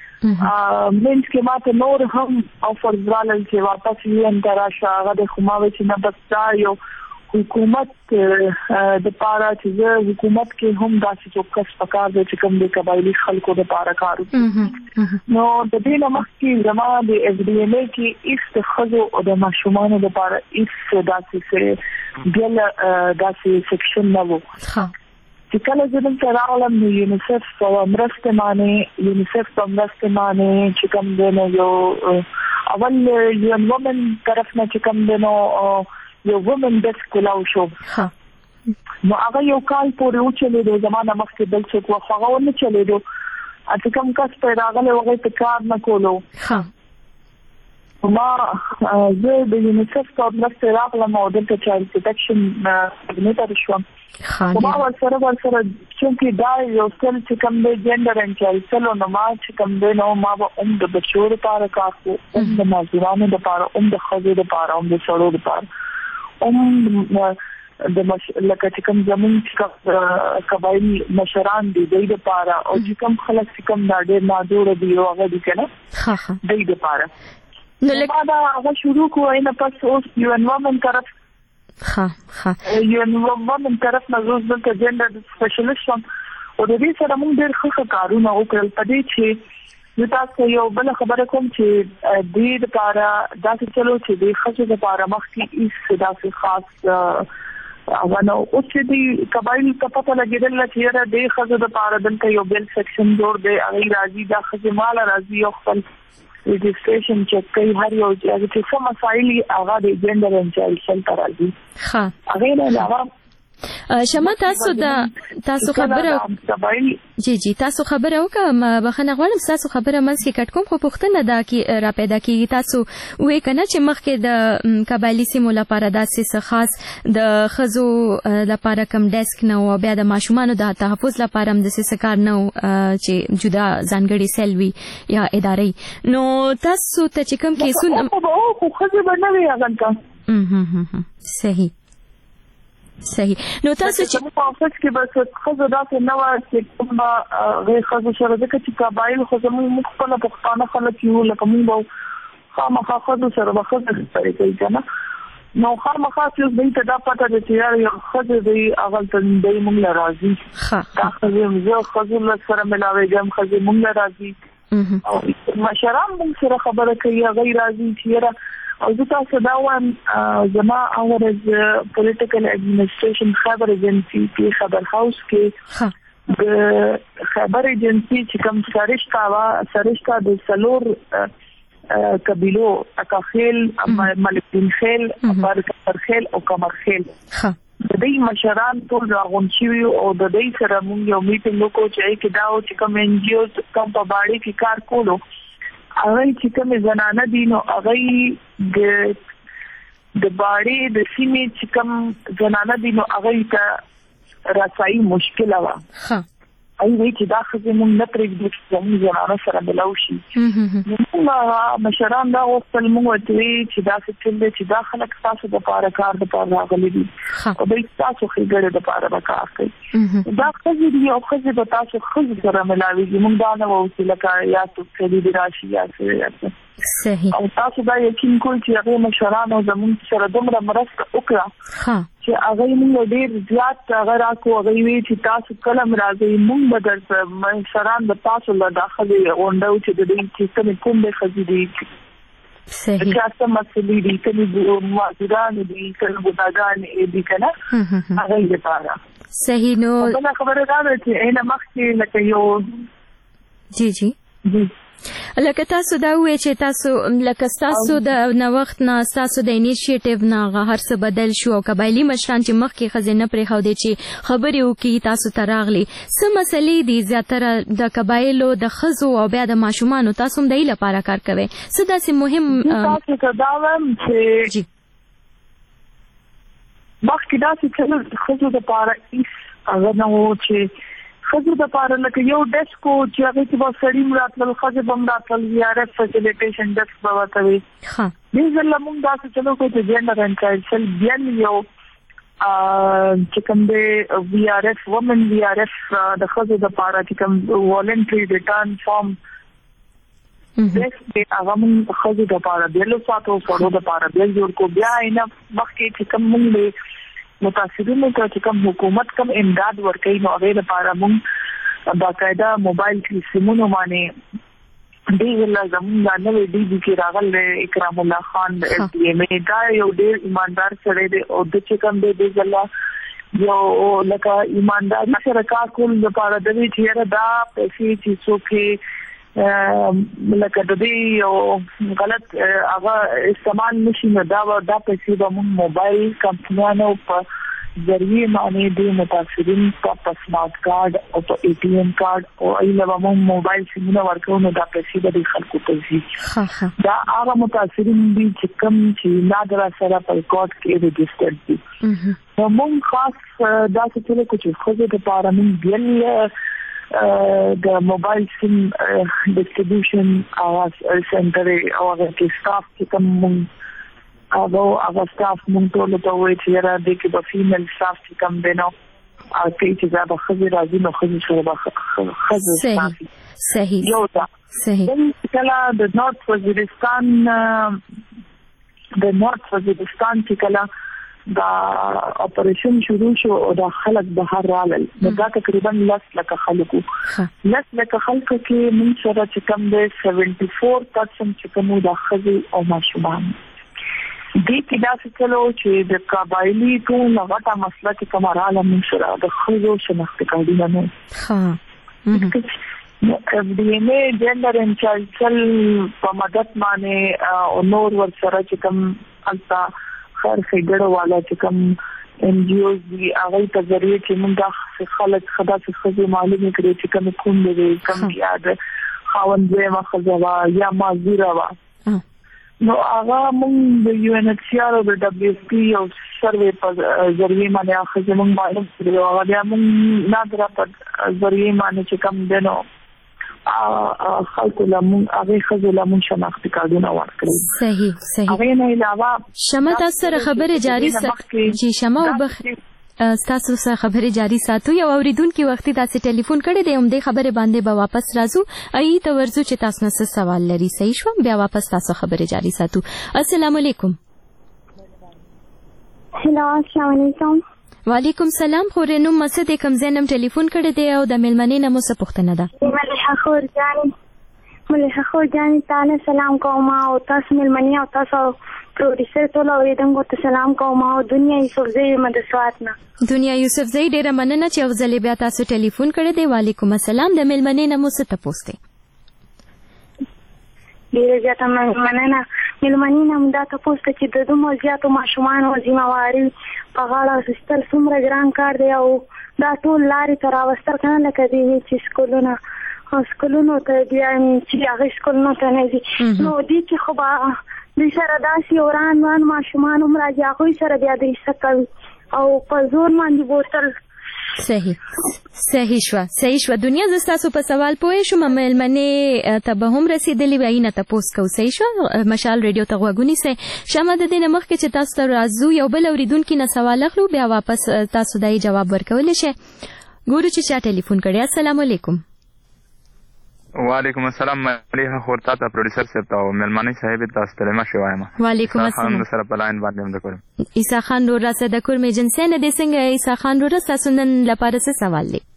منځ کې ماته نور هم افر ځلل چې واپس یې انتراشه هغه د خماوي چې نه بستا یو حکومت د پاره چې حکومت کې هم داسې چوکس پکار دی چې کوم د قبایلی خلکو د پاره کار کوي نو د دې نه مخکې زما د ایف ډي ام ای کې استخزو او د ماشومان د پاره ایس داسې سره ګل داسې سیکشن نه وو چې کله زموږ سره راغلم نو یونیسف په مرسته باندې یونیسف په مرسته باندې چې کوم دی نو یو اول یو وومن طرف نه چې کوم دی نو یو وومن ډیسک کولاو شو نو هغه یو کال پورې وچلېدو زمانه مخکې بل څوک وخت هغه ونه چلېدو چې کوم کس په راغلی هغه ته کار نه کولو ما زه د یونیسف په مرسته راغلم او دلته چایلډ پروټیکشن کوارډینیټر شوم ما ورسره ورسره چې دا یو څل چې کوم د جندر ان چایلډ سلو نو ما چې کوم دی نو ما به هم د بچو لپاره کار کوم هم د مازیرانو لپاره هم د ښځو لپاره هم د سړو لپاره هم د مش لکه چې کوم زمون چې قبایل مشران دي د لپاره او چې کوم خلک چې کوم دا ډېر ناجوړ دي او هغه دي کنه ها ها د لپاره نو لکه دا هغه شروع کوی نه پس اوس یو انوامن طرف ها ها یو انوامن طرف نه زوز د جندر سپیشلیست او د دې سره موږ ډېر ښه کارونه وکړل په دې چې زه تاسو یو بل خبره کوم چې دې لپاره داسې چلو چې د خصوصي لپاره مخکې ایس داسې خاص هغه نو او چې د قبایل په پته لګیدل چې را د خصوصي لپاره دلته یو بل سیکشن جوړ دی هغه راځي د خصوصي مال راځي او خپل رجسټریشن چک کوي هر یو چې څه مسایل هغه د جندر ان چایلډ سنټر راځي ها هغه نه علاوه شمه تاسو د تاسو خبره جی جی تاسو خبره وکم بخنه غواړم تاسو خبره مز کې کټ کوم خو پوښتنه دا کې را پیدا کیږي تاسو وې کنه چې مخکې د قبایلی سیمو لپاره داسې خاص د خزو لپاره کم ډیسک نه او بیا د ماشومان د تحفظ لپاره هم د څه کار نه چې جدا ځانګړي سیل وی یا ادارې نو تاسو ته چې کوم کیسونه خو خزو بنوي هغه صحیح صحیح نو تاسو چې په اوسط کې بس خزو داسې نه و چې کومه غیر خزو سره د کچې قبایل خو زموږ مختلف پښتانه خلک یو لکه موږ خامخا خزو سره به خزو سره کوي کنه نو خامخا چې دوی ته دا پته ده چې یو خزو دی هغه ته دوی موږ راځي ښه خزو زه خزو سره ملاویږم خزو موږ راځي او مشران موږ سره خبره کوي غیر راځي چې او زه تاسو دا وایم زما اورز پولیټیکل ایڈمنسټریشن خبر ایجنسی په خبر هاوس کې د خبر ایجنسی چې کوم سرشتہ وا سرشتہ د سلور قبیلو اکاخیل ملکین خیل برخیل او کمرخیل د دې مشران ټول راغون شي او د دې سره موږ یو میټینګ وکړو چې کې دا او چې کوم ان جی اوز کوم په باندې کې کار کولو هغه چې کوم زنانه دي نو هغه د د باړې د سیمې چې کوم زنانه دي نو هغه ته رسایي مشکله وه. ښه ای وی چې دا خزه مونږ نه پرېږدو چې زموږ زنانه سره ملاو شي. موږ مشران دا غوښتل موږ ورته وی چې دا څه چل دی چې دا خلک ستاسو دپاره کار دپاره راغلي دي او دوی ستاسو ښېګړې دپاره به کار کوي. دا ښځې دي او ښځې به تاسو ښځو سره ملاوېږي. موږ دا نه وو چې لکه یا څوک سړي دي راشي یا څه یا څه. صحیح. او تاسو دا یقین کوئ چې هغې مشرانو زموږ سره دومره مرسته وکړه چې هغه موږ ډېر زیات هغه راکړو. هغه وی چې تاسو کله هم راځئ موږ به درته مشران به تاسو له دا ښځې غونډو چې د دوی چې کومې کومې ښځې دي صحیح چا څه مسلې دي کومې معذورانې دي کومې ګناهګانې دي که نه هغوی دپاره. صحیح. نو بله خبره دا ده چې اینه مخکې لکه یو جی جی جی لکه تاسو دا وې چې تاسو لکه تاسو د نوښت نه تاسو د انیشیټیو نه هر څه بدل شو او قبایلی مشران چې مخکې ښځې نه پرېښودې چې خبرې وکړي تاسو ته راغلي څه مسلې دي زیاتره د قبایلو د ښځو او بیا د ماشومانو تاسو هم د هغې لپاره کار کوئ څه داسې مهم تاسو ته دا وایم چې مخکې داسې چلو د ښځو دپاره هېڅ هغه نه و چې ښځو دپاره لکه یو ډیسک و چې هغې کې به سړي هم راتلل ښځې به هم راتلل وي آر ایف فیسیلیټیشن ډیسک به ورته وي. دې ځل موږ داسې چلو کړو چې جنډر اینډ چایلډ سیل بیا یو چې کوم دی وي آر ایف ومن وي آر ایف د ښځو دپاره چې کوم والنټري ریټرن فارم ډیسک دی هغه موږ ښځو دپاره بیا وساتو سړو دپاره بیا جوړ کړو. بیا اینه مخکې چې کوم موږ متاثرینو ته چې کوم حکومت کوم امداد ورکوي نو هغې لپاره موږ باقاعده موبایل کې سیمونو باندې دې ځله زموږ دا نوی ډي جي کې راغلی اکرام الله خان د ایس ډي ایم اے دا یو ډېر ایماندار سړی دی او د چې کوم دی دې ځله یو لکه ایمانداري سره کار کولو لپاره د دې چې یاره دا پیسې چې څوک لکه د دې یو غلط هغه استعمال نشي نو دا دا پیسې به موږ موبایل کمپنیانو په ذریعې باندې د متاثرین په سمارټ کارډ او په اے ټي ایم کارډ او ایله به موږ موبایل سیمونه ورکوو نو دا پیسې به د خلکو ته ځي. دا هغه متاثرین دي چې کوم چې نادره سره په ریکارډ کې رجسټرډ دي. نو موږ خاص داسې چلو کړو چې ښځو دپاره موږ بیا د موبایل سیم ډسټریبیوشن او سنټر او هغه کې سټاف چې کوم موږ هغه هغه سټاف موږ ټولو ته وایي چې یاره دې کې به فیمیل سټاف چې کوم دی نو او کوي چې دا به ښځې راځي نو ښځې سره به ښځې سټاف صحیح یو دا صحیح. کله د نارت وزیرستان د نارت وزیرستان چې کله دا اپریشن شروع شو او دا خلک بهر رالل نو دا تقریبا لس لکه خلکو لس لکه خلکو کې موږ سره چې کوم دی سیونټي فور پرسنټ چې کوم دا ښځې او ماشومان دې کې داسې چلو چې د قبایلي ټوله غټه مسله چې کومه راله موږ سره د ښځو شناختي کارډونه نه اف ډي ایم اے جنډر اینډ چایلډ سیل په مدد باندې او نور ورسره چې کوم هلته خیر ښېګړه والا چې کوم این جی اوز دي هغوی په ذریعې چې موږ دا خلک داسې ښځې معلومې کړې چې کومې کونډې وې کوم یا د خاوند دویمه ښځه وه یا معذوره وه نو هغه موږ د یو این ایچ سی آر او د ډبلیو ایف پي او سروې په ذریعې باندې هغه ښځې موږ معلوم کړي او هغه بیا موږ نادره په ذریعې باندې چې کوم دی نو خلکو لمون هغه خزو لمون شناختی کارډونه ورکړي. صحیح صحیح. هغه نه علاوه شمه تاسو سره خبره جاری ساتي چې شمه وبخ تاسو سره خبره جاری ساتو یو اوریدونکو وختي تاسو ټلیفون کړی دی هم د خبره باندې به واپس راځو ای ته ورزو چې تاسو نه سوال لري صحیح شو بیا واپس تاسو خبره جاری ساتو. السلام علیکم. هلو السلام علیکم. وعلیکم سلام. خورې نوم مسد کوم زینم ټلیفون کړی دی او د ملمنې نه مو څه پوښتنه ده؟ ملحه خور جان ملحه خور جان تعالی سلام کوم او تاسو ملمنې او تاسو پروډوسر ټول اوریدونکو ته سلام کوم او دنیا یوسفزئی مدرسوات نه دنیا یوسفزئی ډیره مننه چې افضل بیا تاسو ټلیفون کړی دی. وعلیکم السلام. د ملمنې نه مو څه تاسو ته ډیره زیاته مننه. ملمنې نه دا تاسو ته چې د دومره زیاتو ماشومان او ذمہواری په غاړه اخیستل څومره ګران کار دی او دا ټول لارې ته راوستل کنه لکه دی چې سکولونه سکولونو ته بیا چې هغه سکولونو ته نه ځي نو دې کې خو به دوی سره داسې وران وان ماشومان هم راځي هغوی سره بیا دوی څه کوي او په زور باندې بوتل صحیح صحیح شو صحیح شو دنیا زه ستاسو په سوال پوه شوم مېلمنې ته به هم رسېدلې وي نه تپوس کوو صحیح شو مشال ریډیو ته غوږ ونیسئ شمه د دې نه مخکې چې تاسو ته راځو یو بل اورېدونکي نه سوال اخلو بیا واپس تاسو دا جواب ورکولی شئ ګورو چې چا ټلیفون کړی السلام علیکم وعلیکم السلام ملیحه خور تا ته پروډوسر صاحب ته او مېلمانۍ صاحبې ته ستړی مه شئ وایم وعلیکم السلام خان سره په لاین باندې هم د کورم عیسی خان ورور راڅه د کور مې جنسۍ نه دی څنګه عیسی خان ورور ستاسو نن لپاره څه سوال دی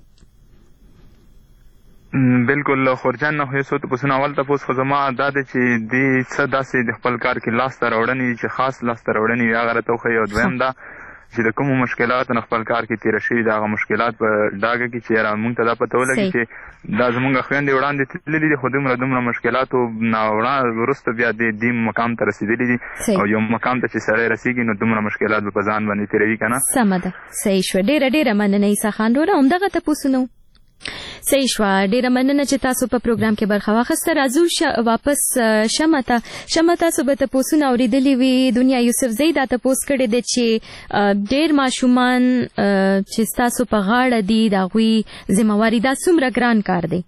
بالکل خورجان نه هیڅ ته پوښتنه اول تاسو خو زما دا دی چې دې څه داسې د خپل کار کې لاس ته راوړنې چې خاص لاس ته راوړنې وي هغه راته وښیي او دویم دا چې د کومو مشکلاتو نه خپل کار کې تېره شوي د هغه مشکلات په ډاګه کې چې یاره موږ ته دا پته ولګي چې دا زموږ خویندې وړاندې تللي دي خو دومره دومره مشکلاتو نه وروسته بیا د دې مقام ته رسېدلي دي او یو مقام ته چې سړی رسېږي نو دومره مشکلات به په ځان باندې تېروي که نه سمه ده صحیح شوه ډېره ډېره مننه عیسی خان وروره همدغه تپوسونه صحیح شوه ډېره مننه چې تاسو په پروګرام کې برخه واخیسته راځو واپس شمه ته شمه تاسو به تپوسونه اورېدلي وي دنیا یوسفزۍ دا تپوس کړی دی چې ډېر ماشومان چې ستاسو په غاړه دي د هغوی ذمهواري دا څومره ګران کار دی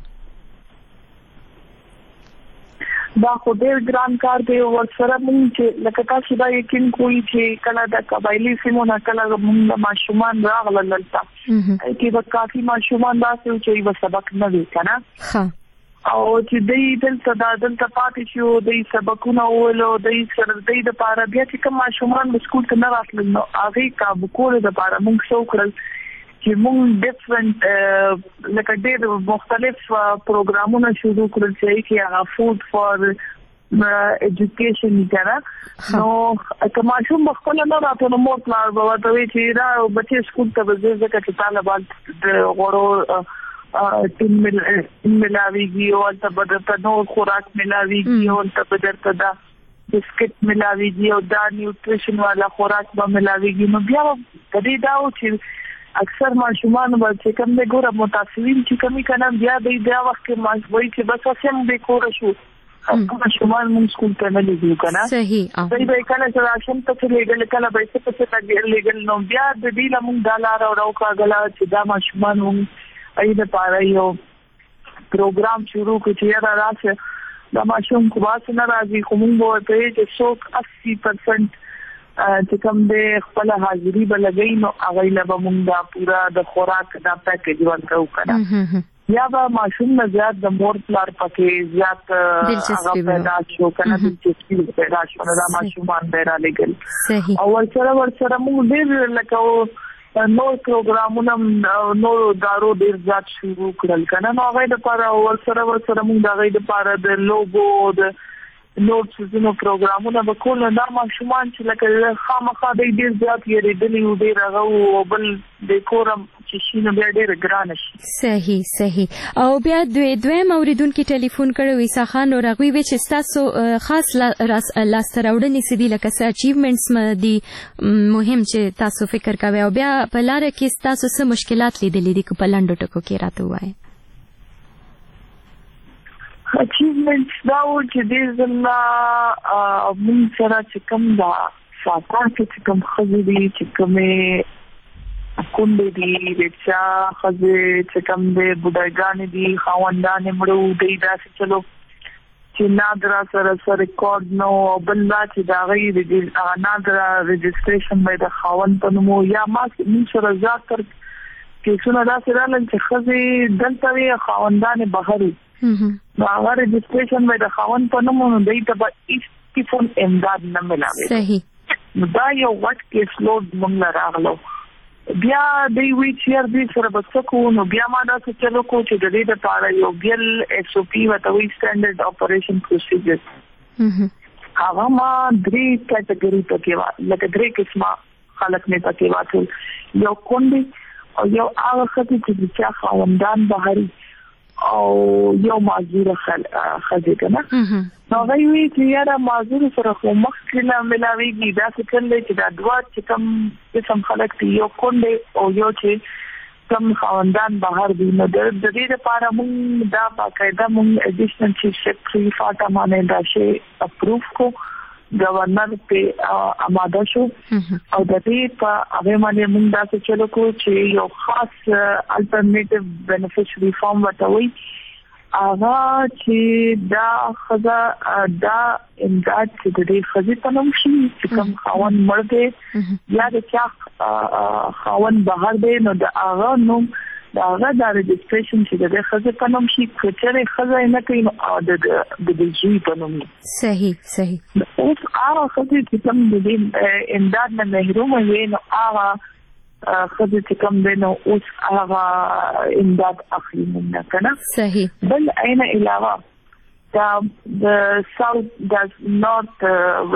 دا خو ډېر ګران کار دی ورسره مونږ چې لکه تاسو دا یقین کوئ چې کله د قبایلي سیمو نه کله مونږ ماشومان راغلل دلته کې به کافي ماشومان داسې وو چې یوه سبق نه وي که نه او چې دوی دلته دا دلته پاتې شو دوی سبقونه وویلو دوی سره دوی دپاره بیا چې کوم ماشومان به سکول ته نه راتلل نو هغې کابو کولو دپاره مونږ څه وکړل چې مونږ ډفرنټ لکه ډېر مختلف پروګرامونه شروع کړل چې کې هغه فوډ فار ایجوکیشن که نه نو که ماشوم به خپله نه راته نو مور پلار به ورته وایي چې دا بچې سکول ته به ځې ځکه چې طالبان د غوړو ټیم ملاویږي او هلته به درته نور خوراک ملاویږي او هلته به درته دا بسکټ ملاویږي او دا نیوټریشن والا خوراک به ملاویږي نو بیا په دې دا و چې اکثر ماشومان به چې کوم دی ګوره متاثرین چې کمی که نه بیا دی بیا وخت کې وایي چې بس هسې هم بېکوره شو ماشومان مونږ سکول ته نه لېږو که نه دوی به یې کله چې راشن پسې لېږل کله به یې څه پسې لېږل نو بیا د دې نه مونږ دا لاره راوکاږله چې دا ماشومان مونږ هغې دپاره یو پروګرام شروع کړو چې یاره راشه دا ماشوم خو باسې نه راځي خو مونږ به ورته وایو چې څوک اسی پرسنټ چې کوم دی خپله حاضري به لګوي نو هغوی له به مونږ دا پوره د خوراک دا پیکیج ورکوو که نه یا به ماشوم نه زیات د مور پلار پکې زیات هغه پیدا شو که نه دلچسپي پیدا شو نو دا ماشومان به یې رالېږل او ورسره ورسره مونږ ډېر لکه نور پروګرامونه نورو ادارو ډېر زیات شروع کړل که نه نو هغوی دپاره ورسره ورسره مونږ د هغوی دپاره د لوګو د نور څیزونو پروګرامونه به کول نو دا ماشومان چې لکه خامخا دی ډېر زیات یېرېدلي وو ډېر هغه وو او بل د کوره چې شي نو بیا ډېره ګرانه شي صحیح صحیح او بیا دوی دویم اورېدونکي ټلیفون کړی و عیسی خان نور هغوی وی چې ستاسو خاص لاسته راوړنې څه دي لکه څه اچیومنټس دي مهم چې تاسو فکر کوئ او بیا په لاره کې ستاسو څه مشکلات لیدلي دي که په لنډو ټکو کې راته ووایئ اچیومنټس دا و چې دې ځل مونږ سره چې کوم دا ساتان کې چې کوم ښځې دي چې کومې کونډې دي رکشا ښځې چې کوم دی بوډاګانې دي خاوندانې مړه دی داسې چلو چې نادره سره سره ریکارډ نه او بل دا چې د هغې نادره رجسټریشن به یې د خاوند په نوم یا ما مونږ سره زیاتر کیسونه داسې رالل چې ښځې دلته وي خاوندانې بهر وي نو هغه رجسټریشن به د خاوند په نوم نو دوی ته به هېڅ قسم امداد نه ملاوېده نو دا یو غټ کیس لوډ موږ له راغلو بیا دوی وایي چې یار دوی سره به څه کوو نو بیا ما داسې چلو کوو چې د دې دپاره یو بل ایس او پي ورته وایي سټنډرډ اپریشن پروسیجر هغه ما درې کیټګري پکې وه لکه درې قسمه خلک مې پکې واچول یو کونډې او یو هغه ښځې چې د چا خاوندان بهر او یو معذوره ښځې که نه نو هغوی وایي چې یاره معذورو سره خو مخکې نه ملاوېږي داسې کړی دی چې دا دوه چې کوم قسم خلک دي یو کونډې او یو چې کم خاوندان بهر دي نو د دې لپاره موږ دا باقاعده موږ ایډیشنل چیف سیکرټري فاطمه مانه دا شی اپروف کو گورنر په آماده شو او د دې په هغه باندې موږ دا څه چلو کو چې یو خاص الټرنیټیو بینیفیشري فارم وټوي هغه چې دا خزا دا امداد چې د دې خزي په نوم شي چې کوم خاون مړ دی یا د چا خاون بهر دی نو د هغه نوم دا هغه د رجسټریشن چې د دې خزي په نوم شي چې خزا نه کوي نو د د دې په نوم صحیح صحیح اوس هغه خزي چې کوم د دې امداد نه محروم وي نو هغه خزي چې کوم دی نو اوس هغه امداد اخلي نه کنه صحیح بل عین علاوه دا د ساوث د نورث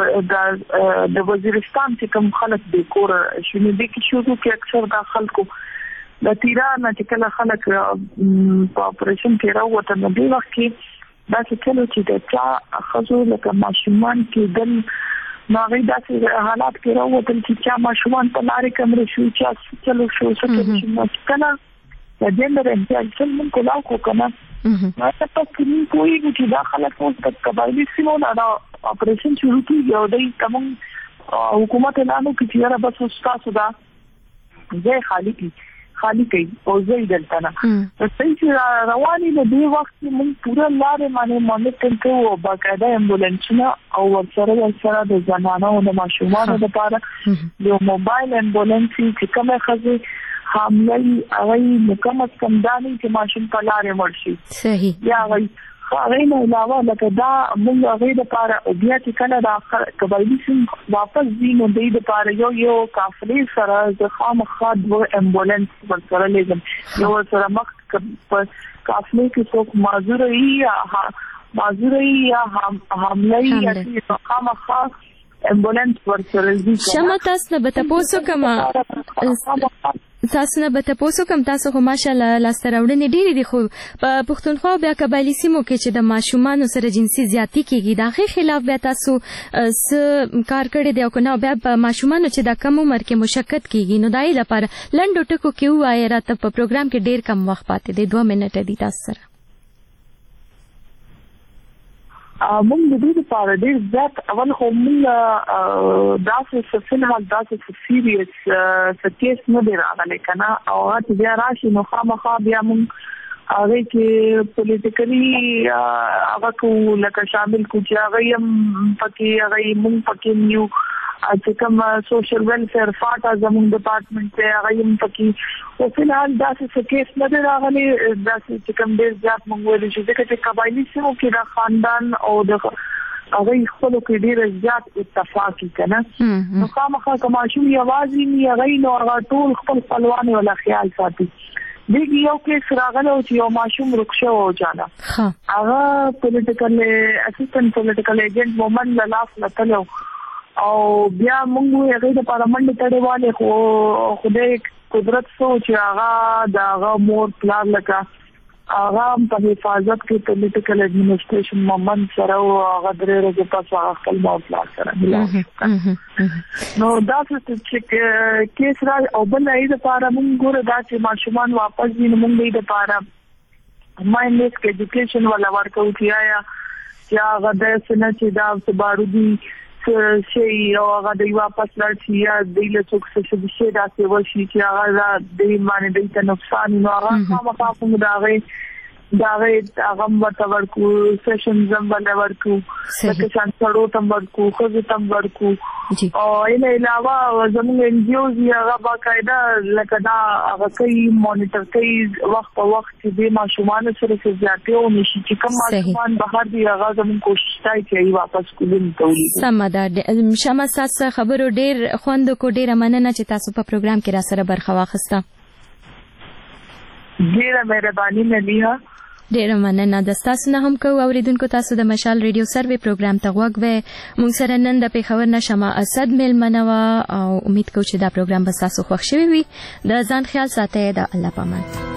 د د وزیرستان چې کوم خلک د کور شنو دي کې شروع کې اکثر د خلکو د تیران چې کله خلک په اپریشن کې راوته نو دی وخت کې دا چې کله چې د چا خزو لکه ماشومان کې دل ناغي داسې حالات کې راوته چې چا ماشومان په لارې کمر شو چې چلو شو څه چې کنه د جندر انټیل من کولاو کو کنه نو تاسو کې کوئی چې دا خلک اوس د قبایلی سیمو نه اپریشن شروع کیږي او د کوم حکومت اعلان کوي چې را بس تاسو دا ځای خالی کی خالی کوي او ځای دلته نه چې رواني د دې وخت کې موږ پورا لارې باندې مونیټر کوو او باقاعده امبولانسونه او ورسره ورسره د زنانو او د ماشومانو لپاره یو موبایل امبولانس چې کومه خزي حاملې هغه مکمل کم داني چې ماشوم په لارې مرشي صحیح یا هغه هغه نه علاوه لکه دا موږ هغه لپاره او بیا چې کله دا قبایلی سیم واپس دي نو د دې لپاره یو یو کافلې سره د خامخا د امبولانس ورسره لګم یو سره مخ په کافلې کې څوک معذور یا معذور یا حاملې یا خامخا امبولانس ورسره دي شمه تاسو به تاسو کما تاسو نه به تاسو کوم تاسو خو ماشاءالله لاستراوړنې ډېری دي خو په پښتونخوا بیا قبایلی سیمو کې چې د ماشومان سره جنسي زیاتی کیږي دا غي خلاف بیا تاسو س کار کړی دی او کنه بیا په ماشومان چې د کم عمر کې مشکت کیږي نو دای لپاره لنډو ټکو کې وایي راته په پروګرام کې ډېر کم وخت پاتې دی دوه منټه دي تاسو سره موږ د دې لپاره ډېر ځات اول خو موږ داسې څه فلحال داسې څه سیریس څه کیس نه دی راغلی کنه او هغه بیا راشي نو خامخا بیا موږ هغه کې پولیټیکلی هغه کو لکه شامل کو چې هغه هم پکې هغه موږ پکې نیو چې کوم سوشل ویلفیر فاټا زموږ ډپارټمنټ ته هغه هم پکې او فلحال داسې څه کیس نه دی راغلی داسې چې کوم ډېر زیات موږ ویل چې ځکه چې قبایلی سیمو کې د خاندان او د هغه خپلو کې ډېر زیات اتفاق کنه نو خامخا کما شو یوازې نه هغه نو هغه ټول خپل خپلوان ولا خیال ساتي دغه یو کې سراغله او چې یو ماشوم رخصه و جانا هغه پولیټیکل اسسټنټ پولیټیکل ایجنټ مومن لاف لتلو او بیا موږ هغه د پارلمان ته دیواله خو خدای قدرت سو چې هغه د هغه مور پلان لکه هغه په حفاظت کې پولیټیکل ایڈمنسټریشن مومن سره او هغه درې ورځې پس هغه خپل مور پلان سره ملا نو دا چې کیس را او بل نه د پاره موږ ګوره دا چې ماشومان واپس دي موږ د پاره ماینډ کې ایجوکیشن ولا ورکو کیایا چې هغه د سنت چې دا بارودي شي او هغه دی واپس راځي یا د له څوک څه د شي دا څه وشي چې هغه د باندې د نقصان نو هغه هغه په مداغه دا غي هغه متور کو سیشن زم باندې ورکو لکه څنګه تم ورکو خو تم ورکو او ان علاوه زموږ ان جی اوز هغه باقاعده لکه دا هغه کوي مانیټر کوي وخت په وخت چې د ماشومان سره زیاتې او نشي چې کوم ماشومان بهر دی هغه زموږ کوشش کوي چې واپس کولم تولید سمدار شمه تاسو خبرو ډیر خوند کو ډیر مننه چې تاسو په پروګرام کې را سره برخه واخسته ډیره مهرباني مليها ډیره مننه د تاسو نه هم کو اوریدونکو تاسو د مشال ریډیو سروي پروګرام ته غوږ و مونږ سره نن د پیښور نشمه اسد میلمنه او امید کوم چې دا پروګرام به تاسو خوښ شي وي د ځان خیال ساتئ د الله پامان